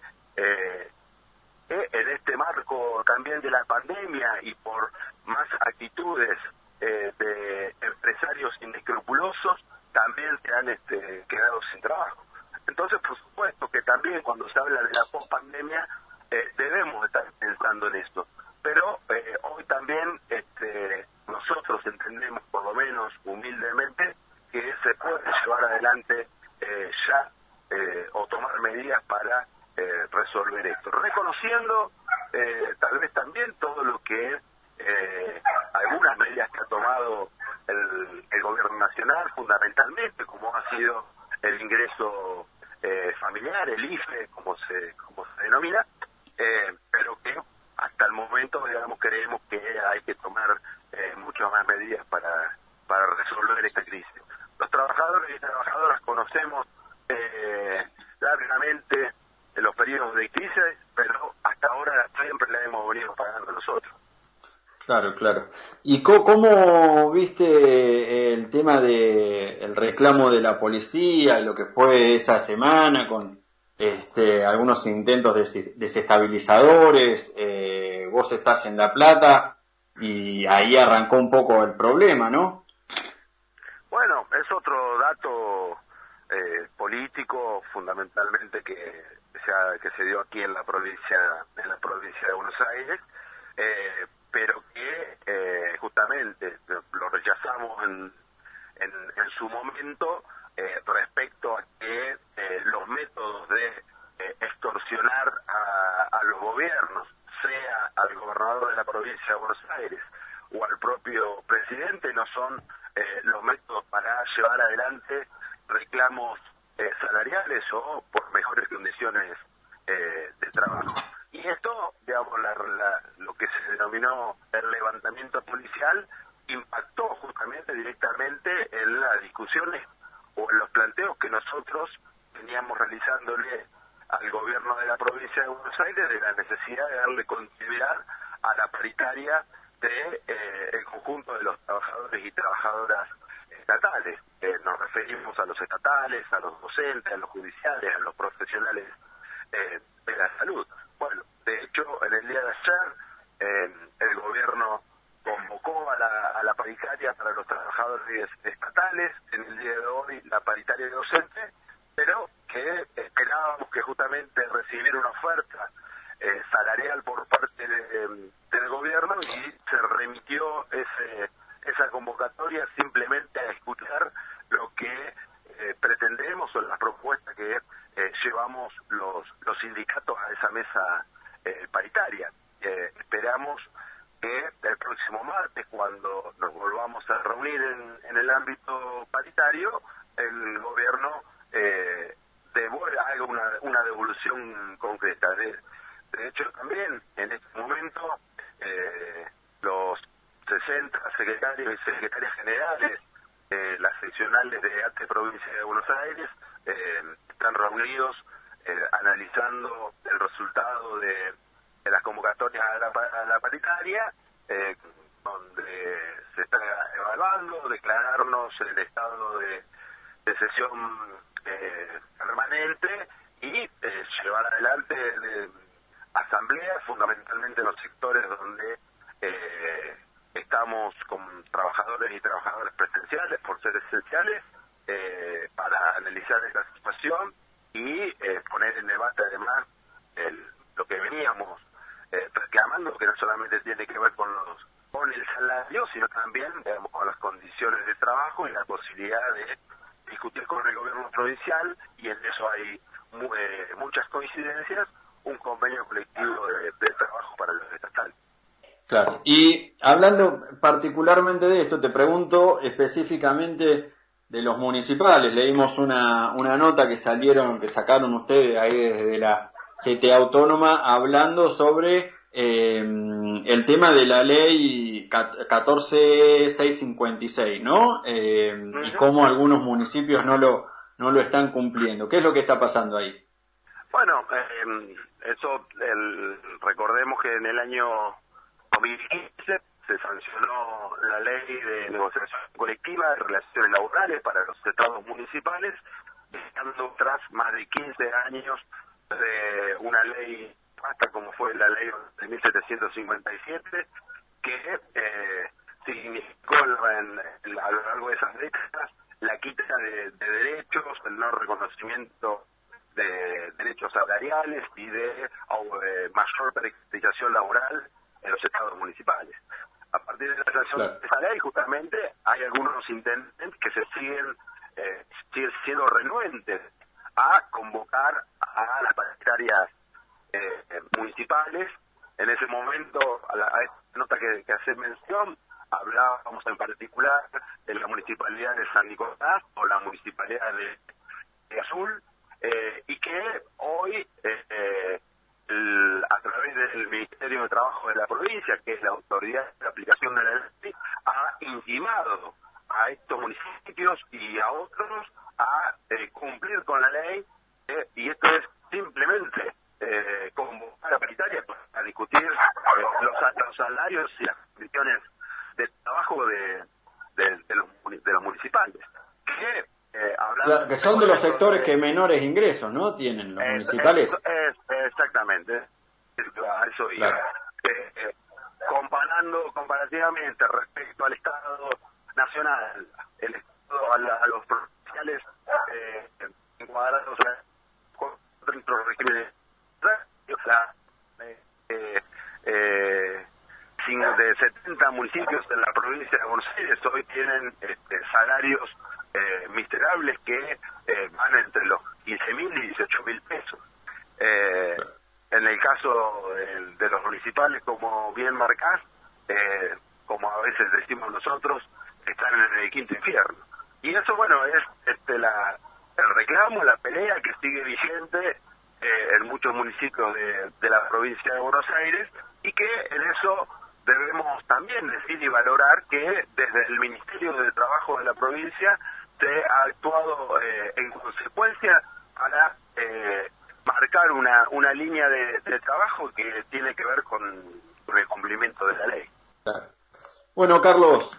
en este marco también de la pandemia y por más actitudes de empresarios inescrupulosos, también se han quedado sin trabajo. Entonces, por supuesto que también cuando se habla de la post-pandemia debemos estar pensando en esto. Pero hoy también nosotros entendemos, por lo menos humildemente, que se puede llevar adelante ya o tomar medidas para resolver esto, reconociendo tal vez también todo lo que algunas medidas que ha tomado el gobierno nacional, fundamentalmente, como ha sido el ingreso familiar, el IFE, como se denomina, pero que hasta el momento, digamos, creemos que hay que tomar muchas más medidas para resolver esta crisis. Los trabajadores y trabajadoras conocemos largamente los periodos de crisis, pero hasta ahora siempre la hemos venido pagando nosotros. Claro. ¿Y cómo viste el tema el reclamo de la policía y lo que fue esa semana con algunos intentos desestabilizadores? Vos estás en La Plata y ahí arrancó un poco el problema, ¿no? Bueno, es otro dato político fundamentalmente que se dio aquí en la provincia de Buenos Aires, pero que justamente lo rechazamos en su momento respecto a que los métodos de extorsionar a los gobiernos, sea al gobernador de la provincia de Buenos Aires o al propio presidente, no son los métodos para llevar adelante reclamos salariales o por mejores condiciones de trabajo. Y esto, digamos, lo que se denominó el levantamiento policial impactó justamente directamente en las discusiones o en los planteos que nosotros veníamos realizándole al gobierno de la provincia de Buenos Aires de la necesidad de darle continuidad a la paritaria de el conjunto de los trabajadores y trabajadoras estatales. Nos referimos a los estatales, a los docentes, a los judiciales, a los profesionales de la salud. Bueno, de hecho, en el día de ayer el gobierno convocó a la paritaria para los trabajadores estatales, en el día de hoy la paritaria de docentes, pero que esperábamos que justamente recibir una oferta salarial por parte del gobierno, y se remitió esa convocatoria simplemente a escuchar lo que pretendemos o las propuestas que llevamos los sindicatos a esa mesa paritaria. Esperamos que el próximo martes, cuando nos volvamos a reunir en el ámbito paritario, el gobierno haga una devolución concreta. De hecho, también en este momento los 60 secretarios y secretarias generales, las seccionales de ATE Provincia de Buenos Aires, están reunidos analizando el resultado de las convocatorias a la paritaria, donde se está evaluando declararnos el estado de sesión permanente y llevar adelante asambleas, fundamentalmente en los sectores donde estamos con trabajadores y trabajadoras presenciales por ser esenciales, para analizar esta situación y poner en debate además lo que veníamos reclamando, que no solamente tiene que ver con con el salario, sino también, digamos, con las condiciones de trabajo y la posibilidad de discutir con el gobierno provincial, y en eso hay muchas coincidencias, un convenio colectivo de trabajo para los estatales. Claro, y hablando particularmente de esto, te pregunto específicamente de los municipales. Leímos una nota que sacaron ustedes ahí desde la CTA Autónoma, hablando sobre el tema de la ley 14.656, ¿no? Y cómo algunos municipios no lo están cumpliendo. ¿Qué es lo que está pasando ahí? Bueno, recordemos que en el año 2015 se sancionó la ley de negociación colectiva de relaciones laborales para los estados municipales, dejando atrás más de 15 años de una ley hasta como fue la ley de 1757, que significó a lo largo de esas décadas la quita de derechos, el no reconocimiento de derechos salariales y de mayor precarización laboral en los estados municipales. A partir de la sanción de esa ley, justamente, hay algunos intendentes que se siguen siendo renuentes a convocar a las paritarias municipales. En ese momento, a esta nota que hace mención, hablábamos en particular de la municipalidad de San Nicolás o la municipalidad de Azul, y que hoy, a través del Ministerio de Trabajo de la provincia, que es la autoridad de aplicación de la ley, ha intimado a estos municipios y a otros a cumplir con la ley, y esto es simplemente convocar a paritaria para discutir los salarios y las condiciones de trabajo de los municipales, que son de los sectores que menores ingresos, ¿no? Tienen los municipales. Exactamente, a eso iba. Claro. Comparativamente respecto al Estado nacional, el Estado a los provinciales encuadrados dentro del régimen de 70 municipios en la provincia de Buenos Aires hoy tienen salarios miserables que van entre los 15.000 y 18.000 pesos. En el caso de los municipales, como bien marcás, como a veces decimos nosotros, están en el quinto infierno. Y eso, bueno, es el reclamo, la pelea que sigue vigente en muchos municipios de la provincia de Buenos Aires, y que en eso debemos también decir y valorar que desde el Ministerio de Trabajo de la provincia se ha actuado en consecuencia para marcar una línea de trabajo que tiene que ver con el cumplimiento de la ley. Bueno, Carlos,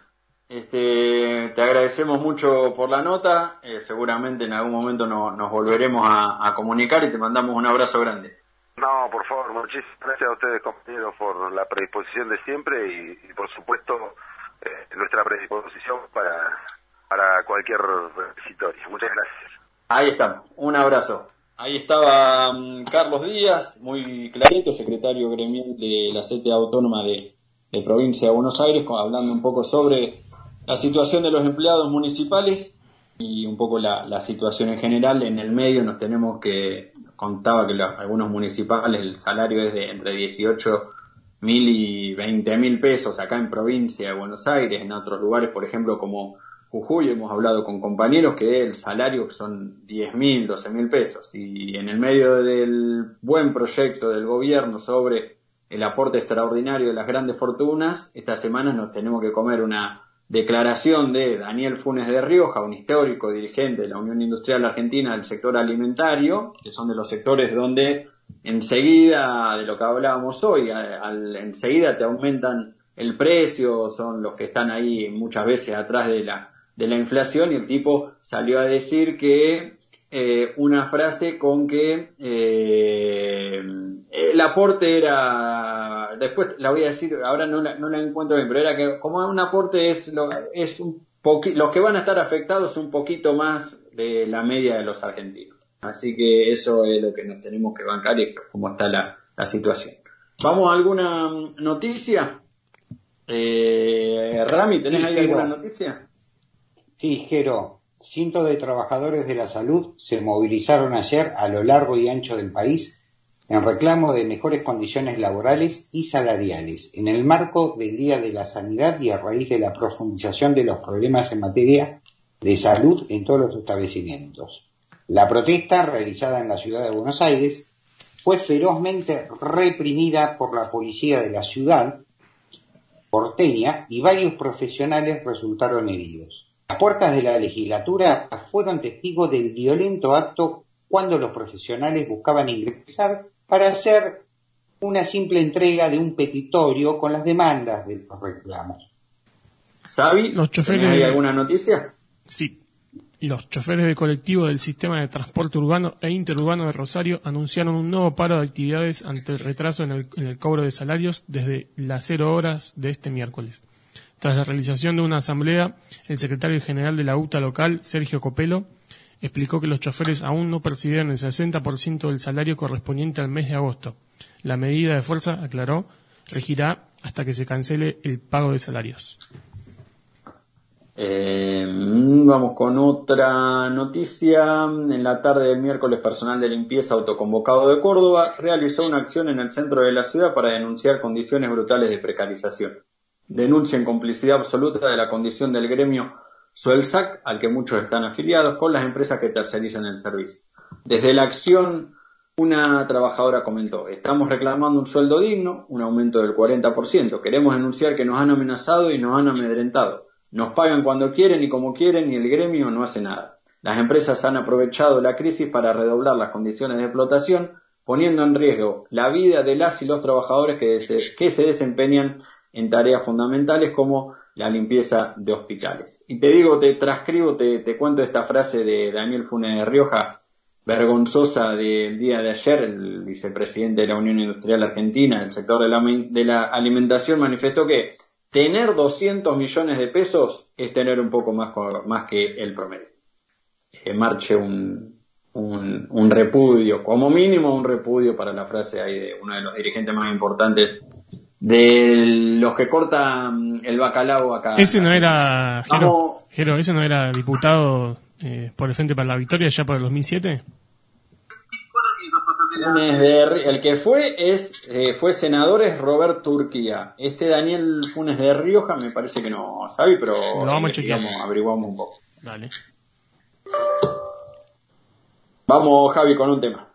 te agradecemos mucho por la nota. Seguramente en algún momento nos volveremos a comunicar y te mandamos un abrazo grande. No, por favor, muchísimas gracias a ustedes, compañeros, por la predisposición de siempre y por supuesto, nuestra predisposición para cualquier requisitorio. Muchas gracias. Ahí está, un abrazo. Ahí estaba Carlos Díaz, muy clarito, secretario gremial de la CTA Autónoma de Provincia de Buenos Aires, hablando un poco sobre la situación de los empleados municipales y un poco la situación en general. En el medio contaba que algunos municipales el salario es de entre 18.000 y 20.000 pesos acá en Provincia de Buenos Aires. En otros lugares, por ejemplo, como Jujuy, hemos hablado con compañeros que el salario son 10.000, 12.000 pesos. Y en el medio del buen proyecto del gobierno sobre el aporte extraordinario de las grandes fortunas, esta semana nos tenemos que comer una declaración de Daniel Funes de Rioja, un histórico dirigente de la Unión Industrial Argentina del sector alimentario, que son de los sectores donde enseguida, de lo que hablábamos hoy, enseguida te aumentan el precio, son los que están ahí muchas veces atrás de la inflación, y el tipo salió a decir que una frase con que el aporte era, después la voy a decir, ahora no la encuentro bien, pero era que como un aporte es los que van a estar afectados un poquito más de la media de los argentinos. Así que eso es lo que nos tenemos que bancar y cómo está la situación. ¿Vamos a alguna noticia? Rami, ¿tenés ahí alguna noticia? Sí, Jero. Cientos de trabajadores de la salud se movilizaron ayer a lo largo y ancho del país en reclamo de mejores condiciones laborales y salariales, en el marco del Día de la Sanidad y a raíz de la profundización de los problemas en materia de salud en todos los establecimientos. La protesta, realizada en la ciudad de Buenos Aires, fue ferozmente reprimida por la policía de la ciudad porteña y varios profesionales resultaron heridos. Las puertas de la legislatura fueron testigos del violento acto cuando los profesionales buscaban ingresar para hacer una simple entrega de un petitorio con las demandas de los reclamos. ¿Sabi? ¿Hay alguna noticia? Sí. Los choferes de colectivo del sistema de transporte urbano e interurbano de Rosario anunciaron un nuevo paro de actividades ante el retraso en el cobro de salarios desde las 0 horas de este miércoles. Tras la realización de una asamblea, el secretario general de la UTA local, Sergio Copelo, explicó que los choferes aún no percibieron el 60% del salario correspondiente al mes de agosto. La medida de fuerza, aclaró, regirá hasta que se cancele el pago de salarios. Vamos con otra noticia. En la tarde del miércoles, personal de limpieza autoconvocado de Córdoba realizó una acción en el centro de la ciudad para denunciar condiciones brutales de precarización. Denuncia en complicidad absoluta de la condición del gremio Suelsac, al que muchos están afiliados, con las empresas que tercerizan el servicio. Desde la acción, una trabajadora comentó: estamos reclamando un sueldo digno, un aumento del 40%. Queremos denunciar que nos han amenazado y nos han amedrentado. Nos pagan cuando quieren y como quieren y el gremio no hace nada. Las empresas han aprovechado la crisis para redoblar las condiciones de explotación, poniendo en riesgo la vida de las y los trabajadores que se desempeñan en tareas fundamentales como la limpieza de hospitales. Y te digo, te transcribo, te cuento esta frase de Daniel Funes de Rioja, vergonzosa del día de ayer. El vicepresidente de la Unión Industrial Argentina del sector de la alimentación manifestó que tener 200 millones de pesos es tener un poco más que el promedio. Marche un repudio, como mínimo un repudio para la frase ahí de uno de los dirigentes más importantes de los que cortan el bacalao acá. Ese no era, Jero, ese no era diputado por el Frente para la Victoria ya por el 2007. El que fue senador es Roberto Urquía. Este Daniel Funes de Rioja me parece que no sabe, pero lo vamos a chequear. Averiguamos un poco. Dale. Vamos, Javi, con un tema.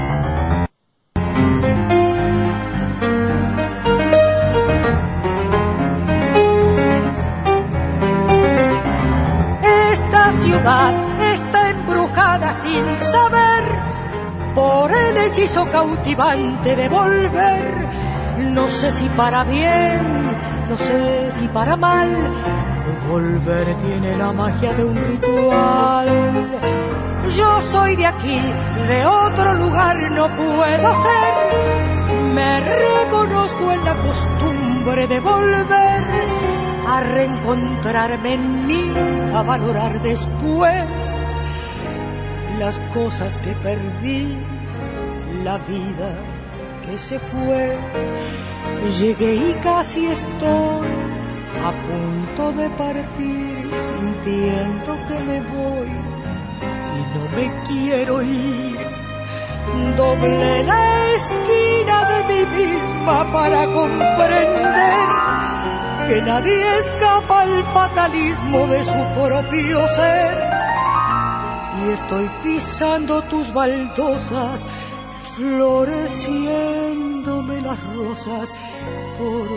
Esta ciudad está embrujada sin saber por el hechizo cautivante de volver. No sé si para bien, no sé si para mal. Volver tiene la magia de un ritual. Yo soy de aquí, de otro lugar no puedo ser. Me reconozco en la costumbre de volver a reencontrarme en mí, a valorar después las cosas que perdí, la vida que se fue. Llegué y casi estoy a punto de partir, sintiendo que me voy y no me quiero ir. Doblé la esquina de mí misma para comprender que nadie escapa al fatalismo de su propio ser. Y estoy pisando tus baldosas, floreciéndome las rosas por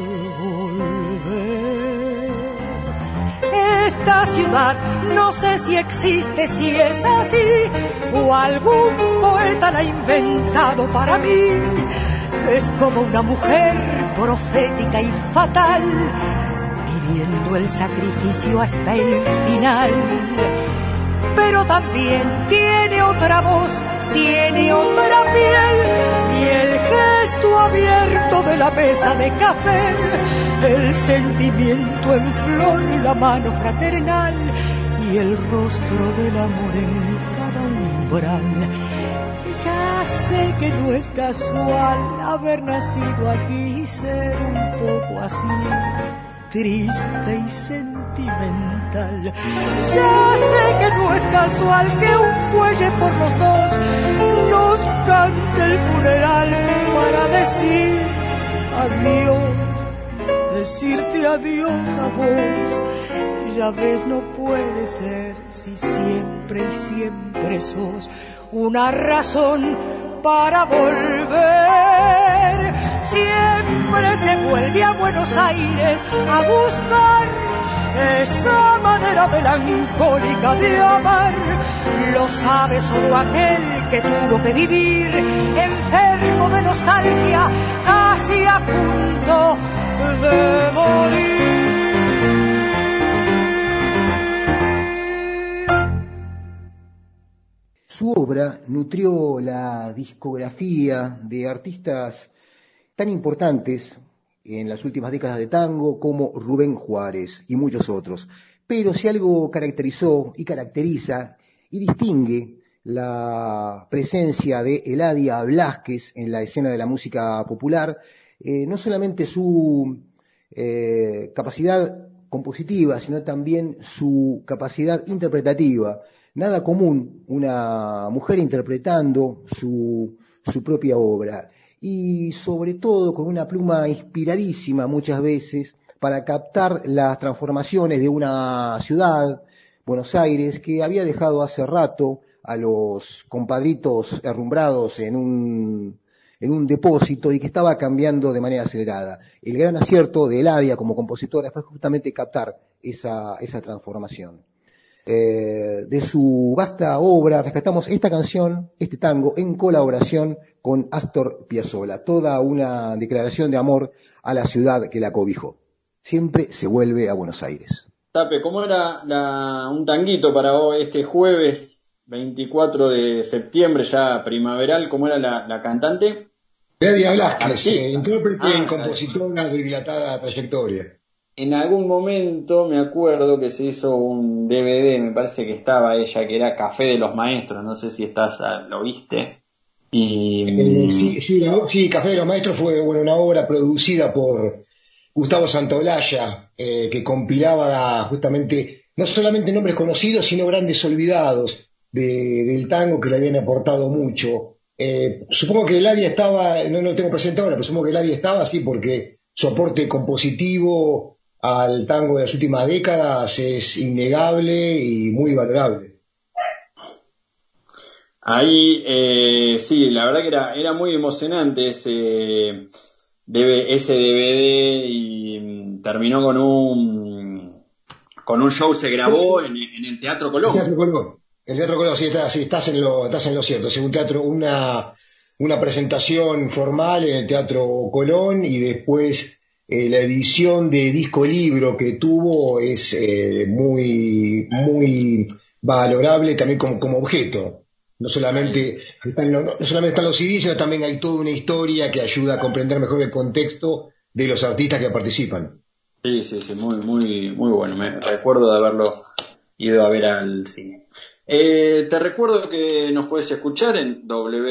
volver. Esta ciudad no sé si existe, si es así, o algún poeta la ha inventado para mí. Es como una mujer profética y fatal, pidiendo el sacrificio hasta el final. Pero también tiene otra voz, tiene otra piel, y el gesto abierto de la mesa de café, el sentimiento en flor, la mano fraternal y el rostro del amor en cada umbral. Ya sé que no es casual haber nacido aquí y ser un poco así, triste y sentimental. Ya sé que no es casual que un fuelle por los dos nos cante el funeral para decir adiós, decirte adiós a vos. Ya ves, no puede ser si siempre y siempre sos una razón para volver. Siempre se vuelve a Buenos Aires a buscar esa manera melancólica de amar. Lo sabe solo aquel que tuvo que vivir enfermo de nostalgia, casi a punto de morir. Su obra nutrió la discografía de artistas tan importantes en las últimas décadas de tango como Rubén Juárez y muchos otros. Pero si algo caracterizó y caracteriza y distingue la presencia de Eladia Blasquez en la escena de la música popular, no solamente su capacidad compositiva, sino también su capacidad interpretativa. Nada común una mujer interpretando su propia obra, y sobre todo con una pluma inspiradísima muchas veces para captar las transformaciones de una ciudad, Buenos Aires, que había dejado hace rato a los compadritos herrumbrados en un depósito y que estaba cambiando de manera acelerada. El gran acierto de Eladia como compositora fue justamente captar esa transformación. De su vasta obra rescatamos esta canción, este tango, en colaboración con Astor Piazzolla, toda una declaración de amor a la ciudad que la cobijó. Siempre se vuelve a Buenos Aires. Tape, ¿cómo era un tanguito para hoy, este jueves 24 de septiembre, ya primaveral? ¿Cómo era la cantante? Eladia Blasquez, intérprete y compositora de dilatada trayectoria. En algún momento me acuerdo que se hizo un DVD, me parece que estaba ella, que era Café de los Maestros, no sé si lo viste. Sí, Café de los Maestros fue una obra producida por Gustavo Santaolalla, que compilaba justamente no solamente nombres conocidos, sino grandes olvidados del tango que le habían aportado mucho. Supongo que Eladia estaba, no lo tengo presente ahora, pero supongo que Eladia estaba así porque su aporte compositivo al tango de las últimas décadas es innegable y muy valorable. Ahí, sí, la verdad que era muy emocionante ese DVD y terminó con un show, se grabó en el Teatro Colón. El Teatro Colón, sí, estás en lo cierto. Es un teatro, una presentación formal en el Teatro Colón y después la edición de disco libro que tuvo es muy, muy valorable también como objeto. No solamente están los CDs, sino también hay toda una historia que ayuda a comprender mejor el contexto de los artistas que participan. Sí, muy, muy, muy bueno. Me recuerdo de haberlo ido a ver al cine. Te recuerdo que nos puedes escuchar en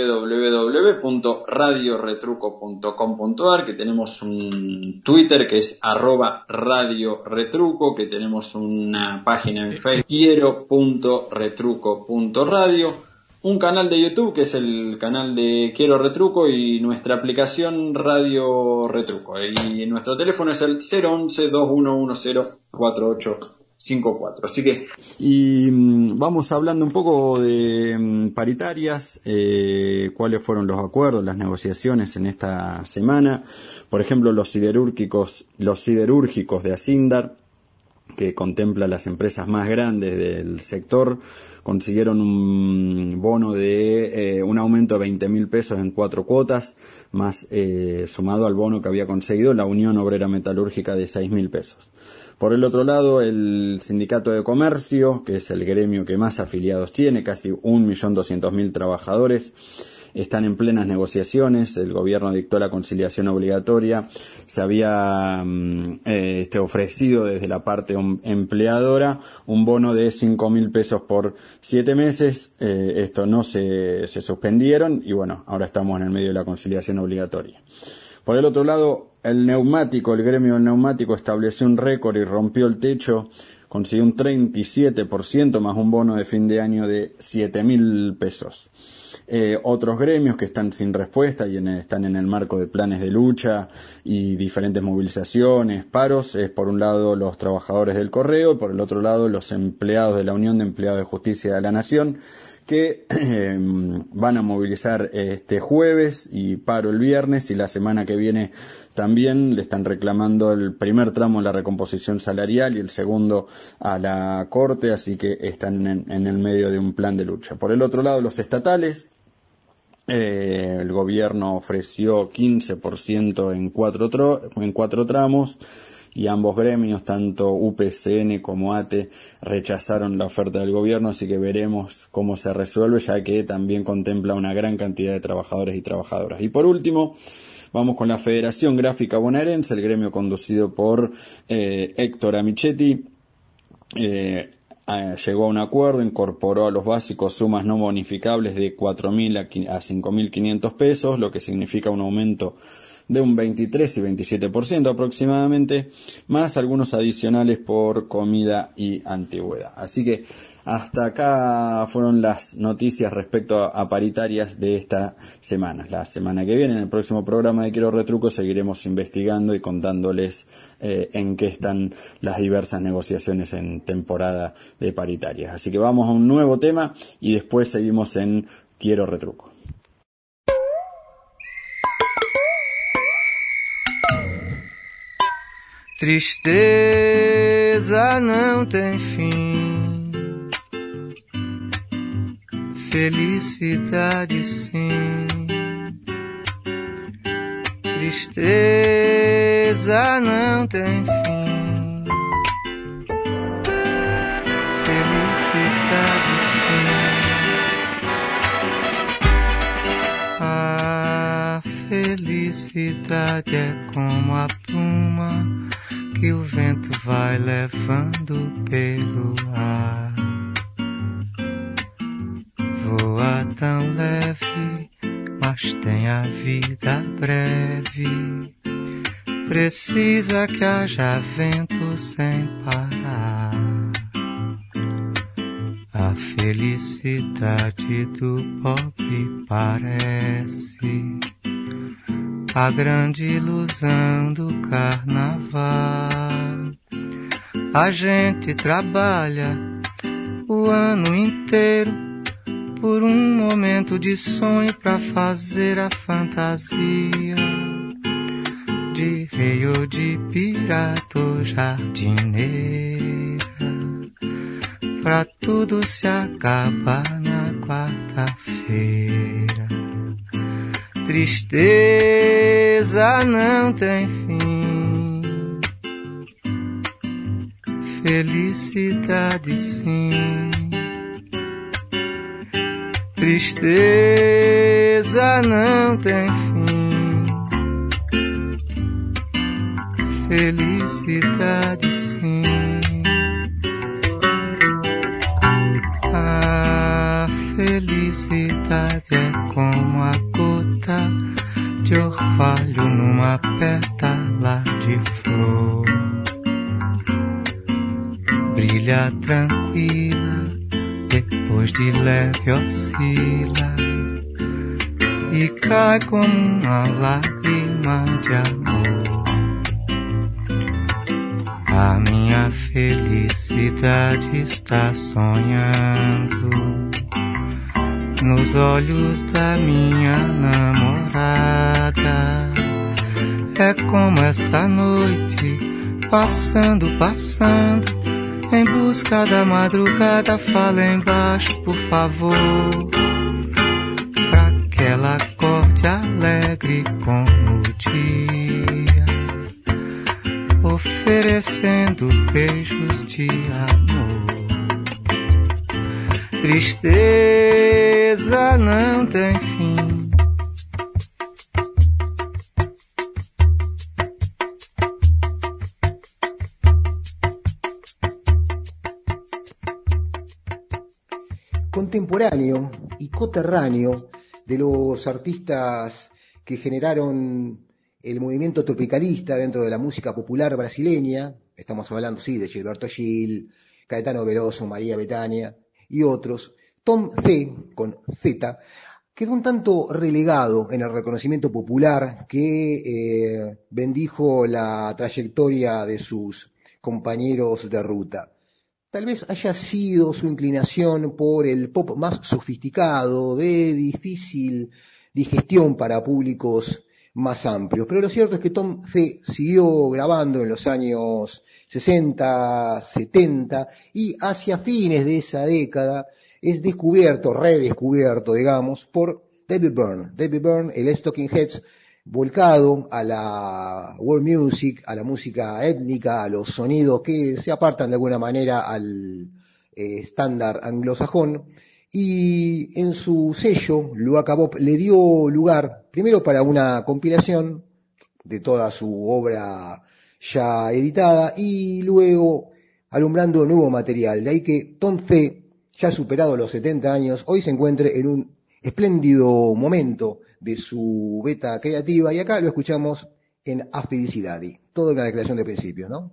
www.radioretruco.com.ar, que tenemos un Twitter que es @radioretruco, que tenemos una página en Facebook, quiero.retruco.radio, un canal de YouTube que es el canal de Quiero Retruco y nuestra aplicación Radio Retruco. Y nuestro teléfono es el 011-2110-4854. Así que, y vamos hablando un poco de paritarias, cuáles fueron los acuerdos, las negociaciones en esta semana. Por ejemplo, los siderúrgicos de Asindar, que contempla las empresas más grandes del sector, consiguieron un bono de un aumento de 20.000 pesos en 4 cuotas, más sumado al bono que había conseguido la Unión Obrera Metalúrgica de 6.000 pesos. Por el otro lado, el Sindicato de Comercio, que es el gremio que más afiliados tiene, casi 1.200.000 trabajadores, están en plenas negociaciones. El gobierno dictó la conciliación obligatoria. Se había ofrecido desde la parte empleadora un bono de 5.000 pesos por 7 meses. Esto no se suspendieron y bueno, ahora estamos en el medio de la conciliación obligatoria. Por el otro lado, el gremio del neumático estableció un récord y rompió el techo, consiguió un 37% más un bono de fin de año de 7.000 pesos. Otros gremios que están sin respuesta y están en el marco de planes de lucha y diferentes movilizaciones, paros, es por un lado los trabajadores del correo y por el otro lado los empleados de la Unión de Empleados de Justicia de la Nación, que van a movilizar este jueves y paro el viernes, y la semana que viene también le están reclamando el primer tramo de la recomposición salarial y el segundo a la Corte, así que están en el medio de un plan de lucha. Por el otro lado, los estatales, el gobierno ofreció 15% en cuatro tramos, y ambos gremios, tanto UPCN como ATE, rechazaron la oferta del gobierno, así que veremos cómo se resuelve, ya que también contempla una gran cantidad de trabajadores y trabajadoras. Y por último, vamos con la Federación Gráfica Bonaerense, el gremio conducido por Héctor Amichetti. Llegó a un acuerdo, incorporó a los básicos sumas no bonificables de 4.000 a 5.500 pesos, lo que significa un aumento de un 23 y 27% aproximadamente, más algunos adicionales por comida y antigüedad. Así que hasta acá fueron las noticias respecto a paritarias de esta semana. La semana que viene, en el próximo programa de Quiero Retruco, seguiremos investigando y contándoles en qué están las diversas negociaciones en temporada de paritarias. Así que vamos a un nuevo tema y después seguimos en Quiero Retruco. Tristeza não tem fim, felicidade sim. Tristeza não tem fim, felicidade sim. A felicidade é como a pluma que o vento vai levando pelo ar. Voa tão leve, mas tem a vida breve. Precisa que haja vento sem parar. A felicidade do pobre parece a grande ilusão do carnaval. A gente trabalha o ano inteiro por um momento de sonho pra fazer a fantasia de rei ou de pirata ou jardineira, pra tudo se acabar na quarta-feira. Tristeza não tem fim, felicidade sim. Tristeza não tem fim, felicidade sim. A felicidade é como a gota de orvalho numa pétala de flor. Brilha tranquila, depois de leve oscila e cai como uma lágrima de amor. A minha felicidade está sonhando nos olhos da minha namorada. É como esta noite, passando, em busca da madrugada. Fala embaixo, por favor, pra que ela acorde alegre como o dia, oferecendo beijos de amor. Tristeza não tem fim, contemporáneo y coterráneo de los artistas que generaron el movimiento tropicalista dentro de la música popular brasileña. Estamos hablando, sí, de Gilberto Gil, Caetano Veloso, María Bethânia y otros. Tom C, con Z, quedó un tanto relegado en el reconocimiento popular que bendijo la trayectoria de sus compañeros de ruta. Tal vez haya sido su inclinación por el pop más sofisticado, de difícil digestión para públicos más amplios. Pero lo cierto es que Tom C siguió grabando en los años 60, 70 y hacia fines de esa década es redescubierto, digamos, por David Byrne. David Byrne, el Talking Heads, volcado a la world music, a la música étnica, a los sonidos que se apartan de alguna manera al estándar anglosajón, y en su sello, Luaka Bop, le dio lugar primero para una compilación de toda su obra ya editada y luego alumbrando nuevo material. De ahí que Tom C, ya superado los 70 años, hoy se encuentre en un espléndido momento de su beta creativa, y acá lo escuchamos en Affidicidadi. Toda una declaración de principios, ¿no?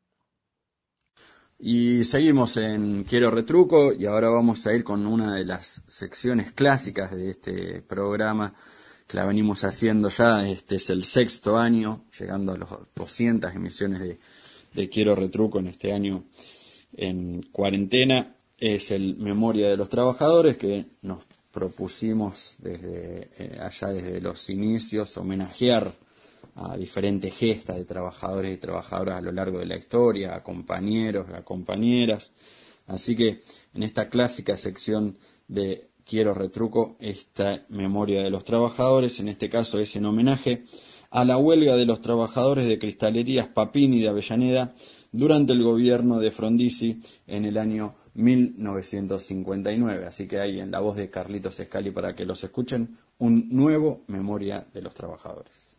Y seguimos en Quiero Retruco, y ahora vamos a ir con una de las secciones clásicas de este programa, que la venimos haciendo ya. Este es el 6º año, llegando a los 200 emisiones de Quiero Retruco en este año en cuarentena. Es el Memoria de los Trabajadores, que nos propusimos desde los inicios homenajear a diferentes gestas de trabajadores y trabajadoras a lo largo de la historia, a compañeros, a compañeras. Así que en esta clásica sección de Quiero Retruco, esta Memoria de los Trabajadores, en este caso es en homenaje a la huelga de los trabajadores de cristalerías Papini de Avellaneda durante el gobierno de Frondizi en el año 1959. Así que hay en la voz de Carlitos Scali, para que los escuchen, un nuevo Memoria de los Trabajadores.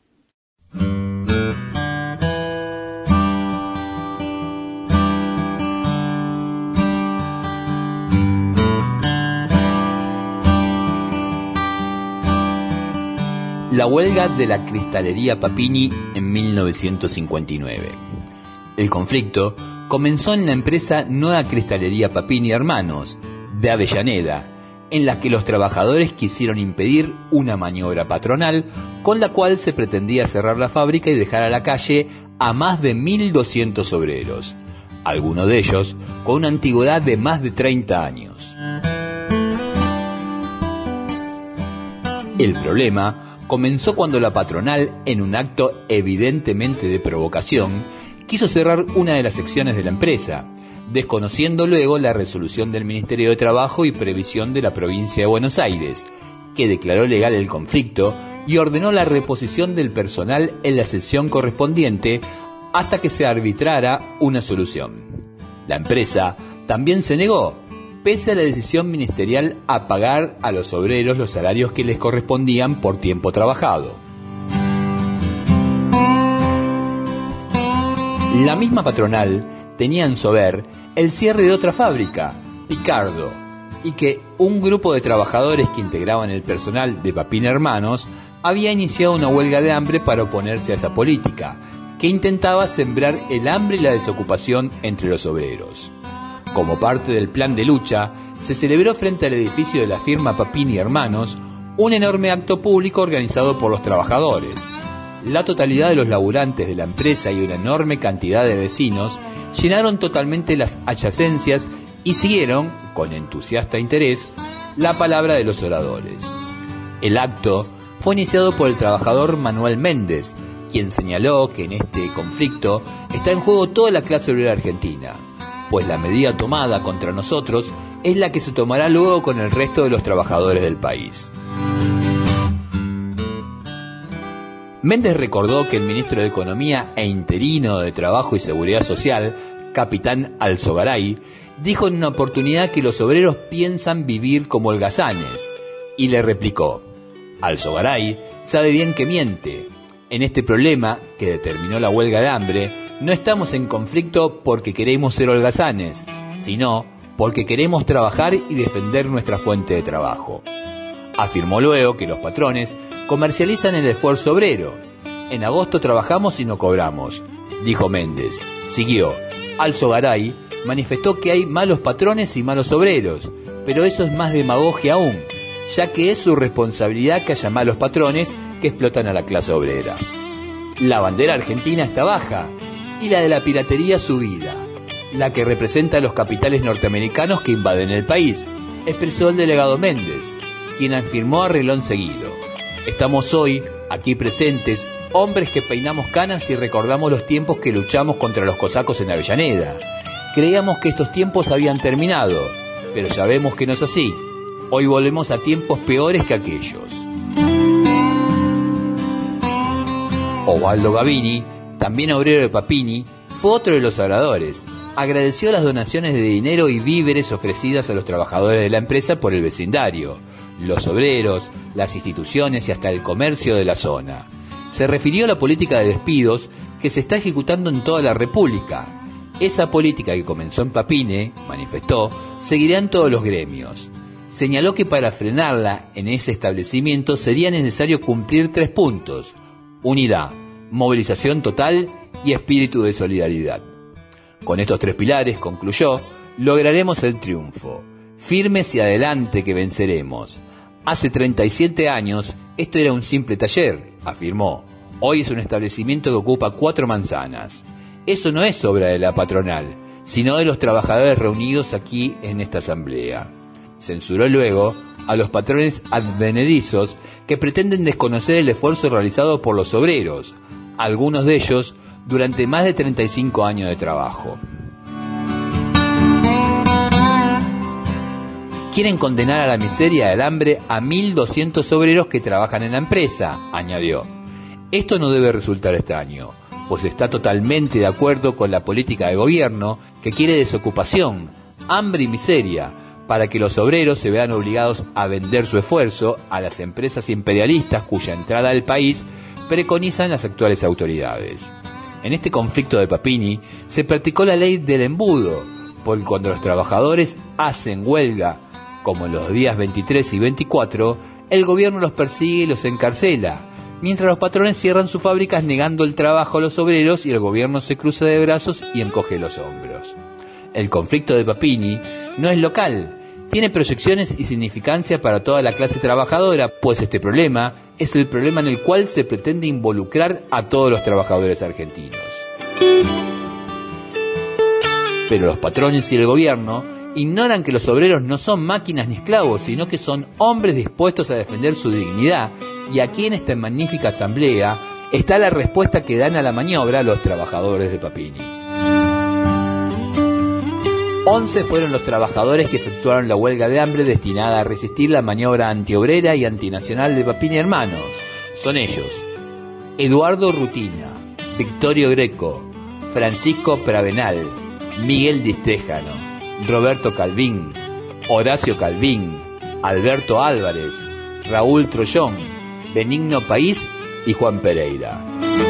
La huelga de la cristalería Papini en 1959. El conflicto comenzó en la empresa Nueva Cristalería Papini Hermanos, de Avellaneda, en la que los trabajadores quisieron impedir una maniobra patronal con la cual se pretendía cerrar la fábrica y dejar a la calle a más de 1.200 obreros, algunos de ellos con una antigüedad de más de 30 años. El problema comenzó cuando la patronal, en un acto evidentemente de provocación, quiso cerrar una de las secciones de la empresa, desconociendo luego la resolución del Ministerio de Trabajo y Previsión de la provincia de Buenos Aires, que declaró legal el conflicto y ordenó la reposición del personal en la sección correspondiente hasta que se arbitrara una solución. La empresa también se negó, pese a la decisión ministerial, a pagar a los obreros los salarios que les correspondían por tiempo trabajado. La misma patronal tenía en su haber el cierre de otra fábrica, Picardo, y que un grupo de trabajadores que integraban el personal de Papini Hermanos había iniciado una huelga de hambre para oponerse a esa política, que intentaba sembrar el hambre y la desocupación entre los obreros. Como parte del plan de lucha, se celebró frente al edificio de la firma Papini Hermanos un enorme acto público organizado por los trabajadores. La totalidad de los laburantes de la empresa y una enorme cantidad de vecinos llenaron totalmente las adyacencias y siguieron, con entusiasta interés, la palabra de los oradores. El acto fue iniciado por el trabajador Manuel Méndez, quien señaló que en este conflicto está en juego toda la clase obrera argentina, pues la medida tomada contra nosotros es la que se tomará luego con el resto de los trabajadores del país. Méndez recordó que el ministro de Economía e interino de Trabajo y Seguridad Social, capitán Alzogaray, dijo en una oportunidad que los obreros piensan vivir como holgazanes, y le replicó: Alzogaray sabe bien que miente. En este problema, que determinó la huelga de hambre, no estamos en conflicto porque queremos ser holgazanes, sino porque queremos trabajar y defender nuestra fuente de trabajo. Afirmó luego que los patrones comercializan el esfuerzo obrero, En agosto trabajamos y no cobramos, dijo Méndez. Siguió. Alzogaray manifestó que hay malos patrones y malos obreros, pero eso es más demagogia aún, ya que es su responsabilidad que haya malos patrones que explotan a la clase obrera. La bandera argentina está baja y la de la piratería subida, la que representa a los capitales norteamericanos que invaden el país, expresó el delegado Méndez, quien afirmó a relón seguido: estamos hoy, aquí presentes, hombres que peinamos canas y recordamos los tiempos que luchamos contra los cosacos en Avellaneda. Creíamos que estos tiempos habían terminado, pero ya vemos que no es así. Hoy volvemos a tiempos peores que aquellos. Osvaldo Gavini, también obrero de Papini, fue otro de los oradores. Agradeció las donaciones de dinero y víveres ofrecidas a los trabajadores de la empresa por el vecindario, los obreros, las instituciones y hasta el comercio de la zona. Se refirió a la política de despidos que se está ejecutando en toda la República. Esa política que comenzó en Papine, manifestó, seguirá en todos los gremios. Señaló que para frenarla en ese establecimiento sería necesario cumplir 3 puntos: unidad, movilización total y espíritu de solidaridad. Con estos 3 pilares, concluyó, lograremos el triunfo. Firmes y adelante que venceremos. Hace 37 años esto era un simple taller, afirmó. Hoy es un establecimiento que ocupa 4 manzanas. Eso no es obra de la patronal, sino de los trabajadores reunidos aquí en esta asamblea. Censuró luego a los patrones advenedizos que pretenden desconocer el esfuerzo realizado por los obreros, algunos de ellos durante más de 35 años de trabajo. Quieren condenar a la miseria y al hambre a 1.200 obreros que trabajan en la empresa, añadió. Esto no debe resultar extraño, pues está totalmente de acuerdo con la política de gobierno que quiere desocupación, hambre y miseria, para que los obreros se vean obligados a vender su esfuerzo a las empresas imperialistas cuya entrada al país preconizan las actuales autoridades. En este conflicto de Papini se practicó la ley del embudo, porque cuando los trabajadores hacen huelga, como en los días 23 y 24, el gobierno los persigue y los encarcela, mientras los patrones cierran sus fábricas negando el trabajo a los obreros y el gobierno se cruza de brazos y encoge los hombros. El conflicto de Papini no es local, tiene proyecciones y significancia para toda la clase trabajadora, pues este problema es el problema en el cual se pretende involucrar a todos los trabajadores argentinos. Pero los patrones y el gobierno ignoran que los obreros no son máquinas ni esclavos, sino que son hombres dispuestos a defender su dignidad, y aquí en esta magnífica asamblea está la respuesta que dan a la maniobra los trabajadores de Papini. 11 fueron los trabajadores que efectuaron la huelga de hambre destinada a resistir la maniobra antiobrera y antinacional de Papini Hermanos. Son ellos: Eduardo Rutina, Victorio Greco, Francisco Pravenal, Miguel Distéjano, Roberto Calvín, Horacio Calvín, Alberto Álvarez, Raúl Trollón, Benigno País y Juan Pereira.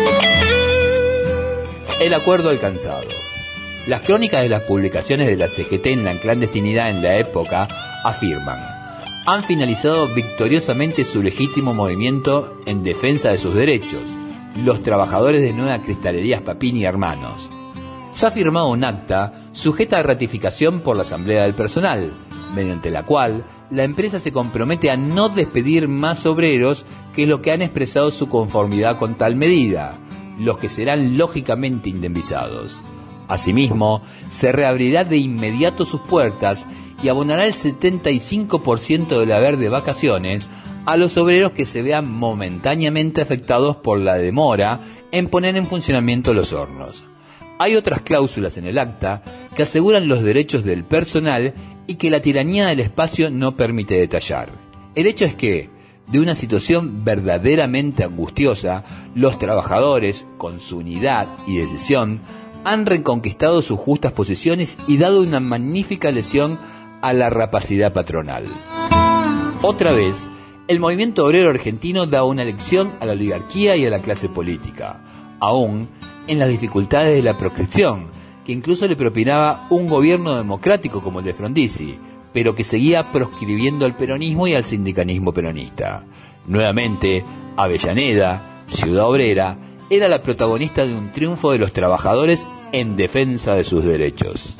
El acuerdo alcanzado. Las crónicas de las publicaciones de la CGT en la clandestinidad en la época afirman: han finalizado victoriosamente su legítimo movimiento en defensa de sus derechos, los trabajadores de Nueva Cristalerías Papini Hermanos. Se ha firmado un acta sujeta a ratificación por la Asamblea del Personal, mediante la cual la empresa se compromete a no despedir más obreros, que es lo que han expresado su conformidad con tal medida, los que serán lógicamente indemnizados. Asimismo, se reabrirá de inmediato sus puertas y abonará el 75% del haber de vacaciones a los obreros que se vean momentáneamente afectados por la demora en poner en funcionamiento los hornos. Hay otras cláusulas en el acta que aseguran los derechos del personal y que la tiranía del espacio no permite detallar. El hecho es que, de una situación verdaderamente angustiosa, los trabajadores, con su unidad y decisión, han reconquistado sus justas posiciones y dado una magnífica lección a la rapacidad patronal. Otra vez, el movimiento obrero argentino da una lección a la oligarquía y a la clase política, aún en las dificultades de la proscripción, que incluso le propinaba un gobierno democrático como el de Frondizi, pero que seguía proscribiendo al peronismo y al sindicalismo peronista. Nuevamente, Avellaneda, Ciudad Obrera, era la protagonista de un triunfo de los trabajadores en defensa de sus derechos.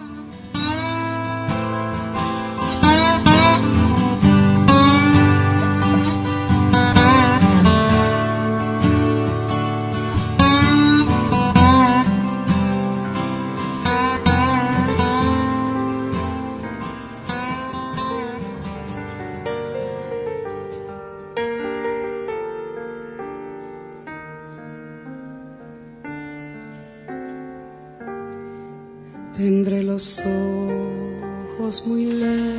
Tendré los ojos muy lejos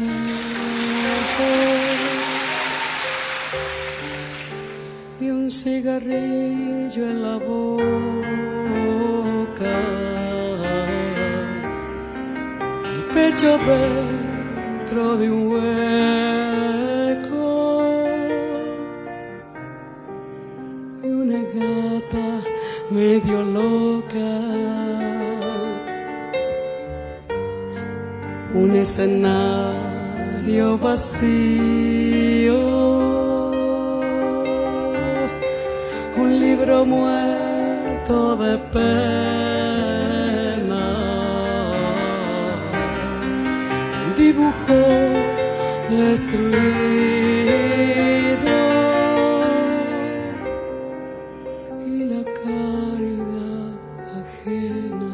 y un cigarrillo en la boca, el pecho dentro de un hueco y una gata medio loca. Un escenario vacío, un libro muerto de pena, un dibujo destruido y la caridad ajena.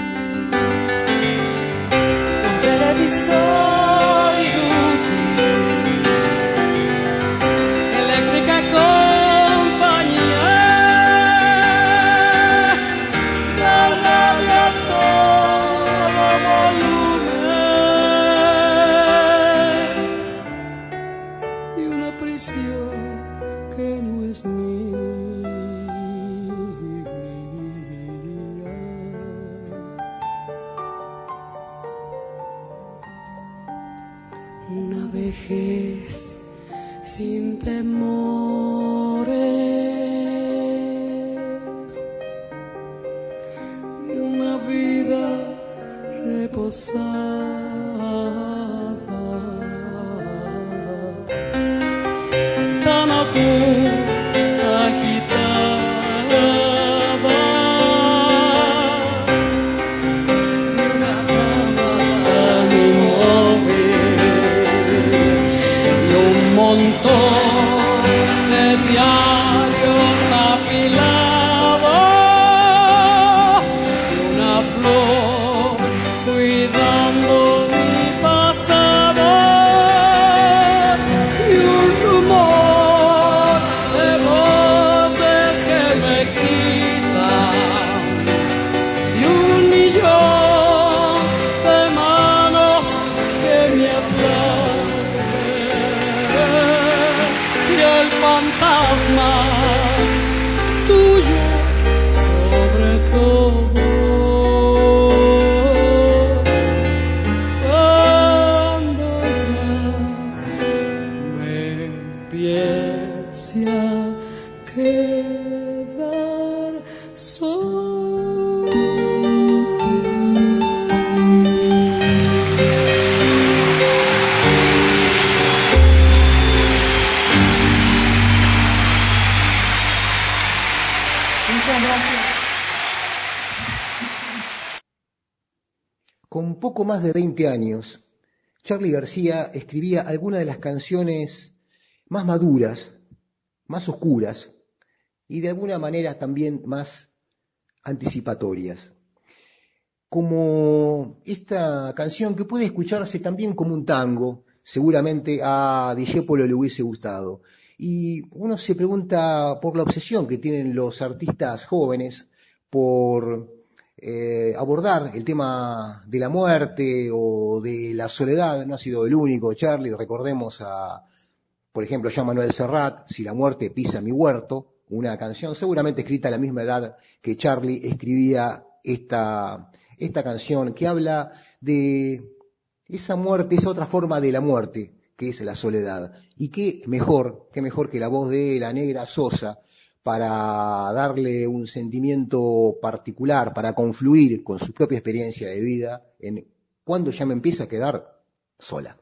Televisor inútil, eléctrica compañía, la radio a todo volumen y una prisión que no es mía. Una vejez sin temores y una vida reposada, ventanas muy agitadas y una cama inmóvil, un montón de diarios apilados y una flor cuidando mi pasado y un rumor de voces que me gritan y un millón de manos que me aplauden y el fantasma tuyo sobre todo. Cuando ya me empiece a quedar solo. Muchas gracias. Con poco más de 20 años, Charly García escribía algunas de las canciones más maduras, más oscuras y de alguna manera también más anticipatorias. Como esta canción que puede escucharse también como un tango, seguramente a Discépolo le hubiese gustado. Y uno se pregunta por la obsesión que tienen los artistas jóvenes por abordar el tema de la muerte o de la soledad. No ha sido el único, Charly. Recordemos por ejemplo, Joan Manuel Serrat, Si la muerte pisa mi huerto, una canción seguramente escrita a la misma edad que Charly escribía esta canción que habla de esa muerte, esa otra forma de la muerte, que es la soledad. Y qué mejor que la voz de la Negra Sosa para darle un sentimiento particular, para confluir con su propia experiencia de vida en cuando ya me empieza a quedar sola.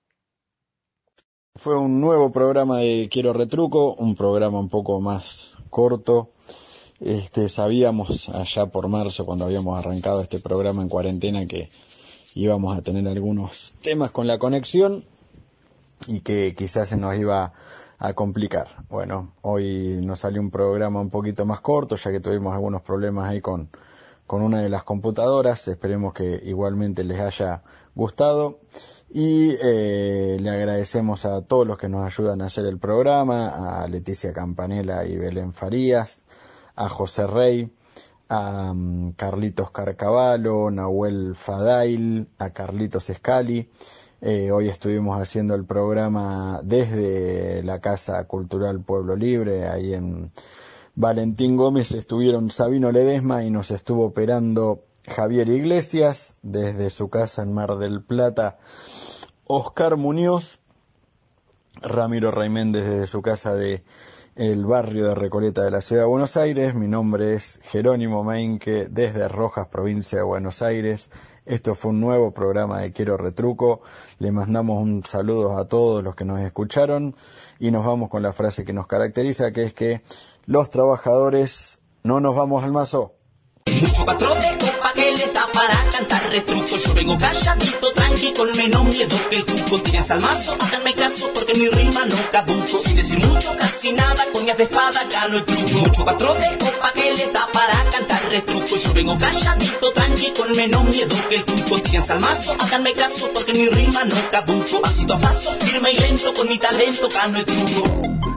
Fue un nuevo programa de Quiero Retruco, un programa un poco más corto, Sabíamos allá por marzo, cuando habíamos arrancado este programa en cuarentena, que íbamos a tener algunos temas con la conexión y que quizás se nos iba a complicar. Bueno, hoy nos salió un programa un poquito más corto, ya que tuvimos algunos problemas ahí con una de las computadoras. Esperemos que igualmente les haya gustado y le agradecemos a todos los que nos ayudan a hacer el programa, a Leticia Campanella y Belén Farías, a José Rey, a Carlitos Carcavalo, Nahuel Fadail, a Carlitos Scali. Hoy estuvimos haciendo el programa desde la Casa Cultural Pueblo Libre, ahí en Valentín Gómez estuvieron Sabino Ledesma y nos estuvo operando Javier Iglesias, desde su casa en Mar del Plata, Oscar Muñoz, Ramiro Raiméndez desde su casa de el barrio de Recoleta de la Ciudad de Buenos Aires. Mi nombre es Jerónimo Meinke, desde Rojas, provincia de Buenos Aires. Esto fue un nuevo programa de Quiero Retruco. Le mandamos un saludo a todos los que nos escucharon y nos vamos con la frase que nos caracteriza, que es que los trabajadores no nos vamos al mazo. Mucho patrón de copa que le da para cantar retruco. Yo vengo calladito, tranqui, con menos miedo que el cuco. Tírense al mazo, háganme caso porque mi rima no caduco. Sin decir mucho, casi nada, coñas de espada, gano el truco. Mucho patrón de copa que le da para cantar retruco. Yo vengo calladito, tranqui, con menos miedo que el cuco. Tírense al mazo, háganme caso porque mi rima no caduco. Pasito a paso, firme y lento, con mi talento gano el truco.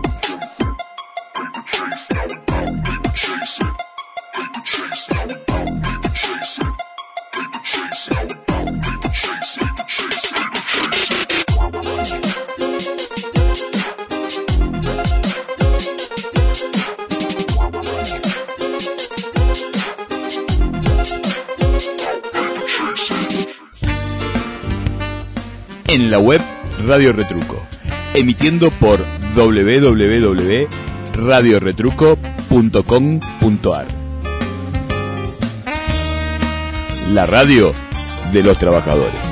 En la web Radio Retruco, emitiendo por www.radioretruco.com.ar. La radio de los trabajadores.